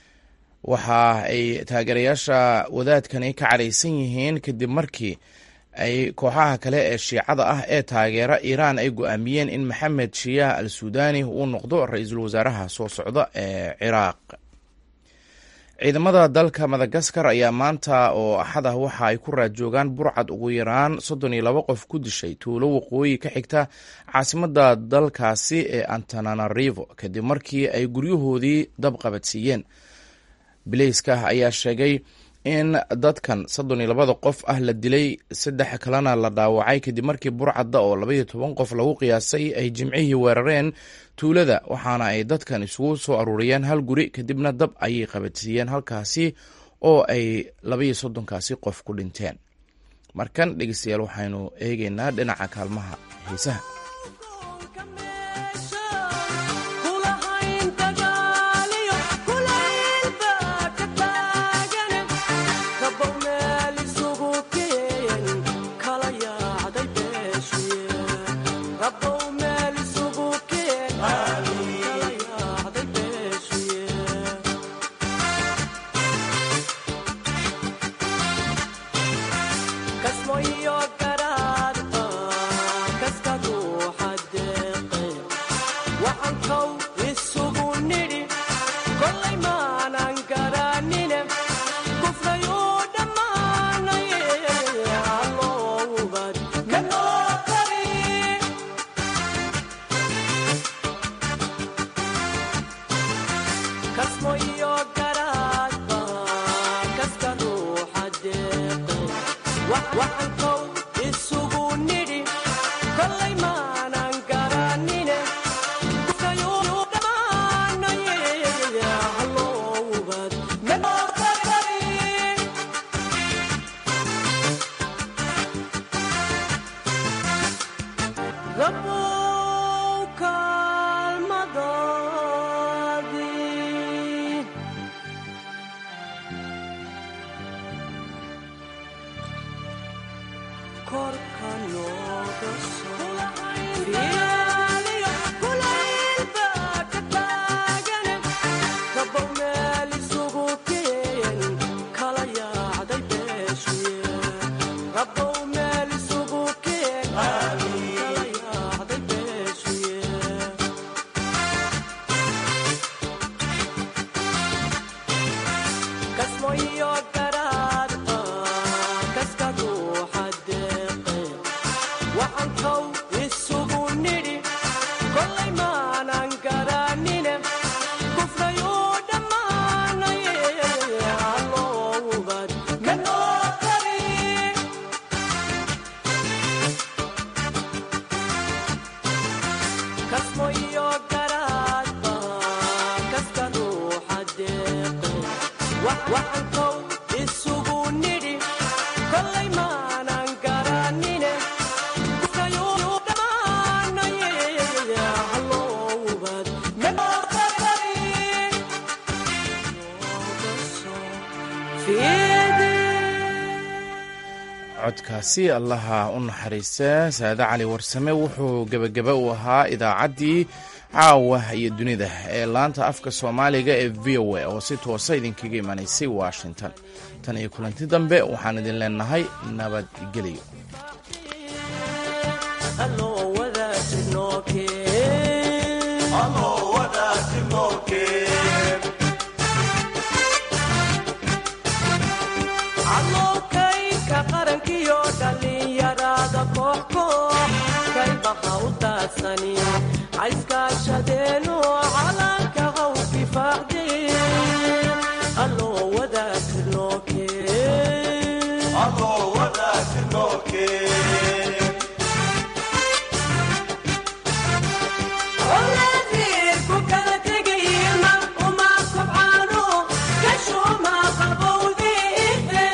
waxa ay taageerayaasha wadaadkani ka caraysan yihiin kadib markii ay kooxaha kale ee shiicada ah ee taageera iiraan ay go-aamiyeen in maxamed shiyaah al suudani uu noqdo ra-iisul wasaaraha soo socda ee ciraaq. ciidamada dalka madagaskar ayaa maanta oo axad ah waxa ay ku raadjoogaan burcad ugu yaraan 32 qof ku dishay tuulo waqooyi ka xigta caasimadda dalkaasi ee Antananarivo kadib markii ay guryahoodii dab qabadsiiyeen. bileyska ayaa sheegay in dadkan 32 qof ah la dilay, 3 kalena la dhaawacay kadib markii burcadda oo 12 qof lagu qiyaasay ay jimcihii weerareen tuulada, waxaana ay dadkan isugu soo aruuriyeen hal guri kadibna dab ayay qabadsiiyeen halkaasi oo ay 32kaasi qof ku dhinteen. markan dhegeystayaal waxaynu eegaynaa dhinaca kaalmaha heesaha. codkaasi allaha u naxariista saade cali warsame wuxuu gebagaba u ahaa idaacaddii caawa iyo dunida ee laanta afka soomaaliga ee v o a oo si toosa idinkaga imanaysay washington. tan iyo kulanti dambe waxaan idin leenahay nabadgelyo. عيسكاشدينو على كغوفي فاقدي الله وذاك النوكي الله وذاك النوكي ولاديكو كلا تقيمة وما سبحانو كشو ما قبو ذيثي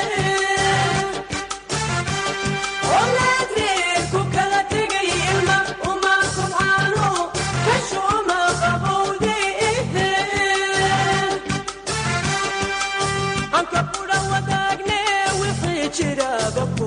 ولاديكو كلا تقيمة وما سبحانو كشو ما قبو ذيثي أنك بولا وداقني وحي جرابك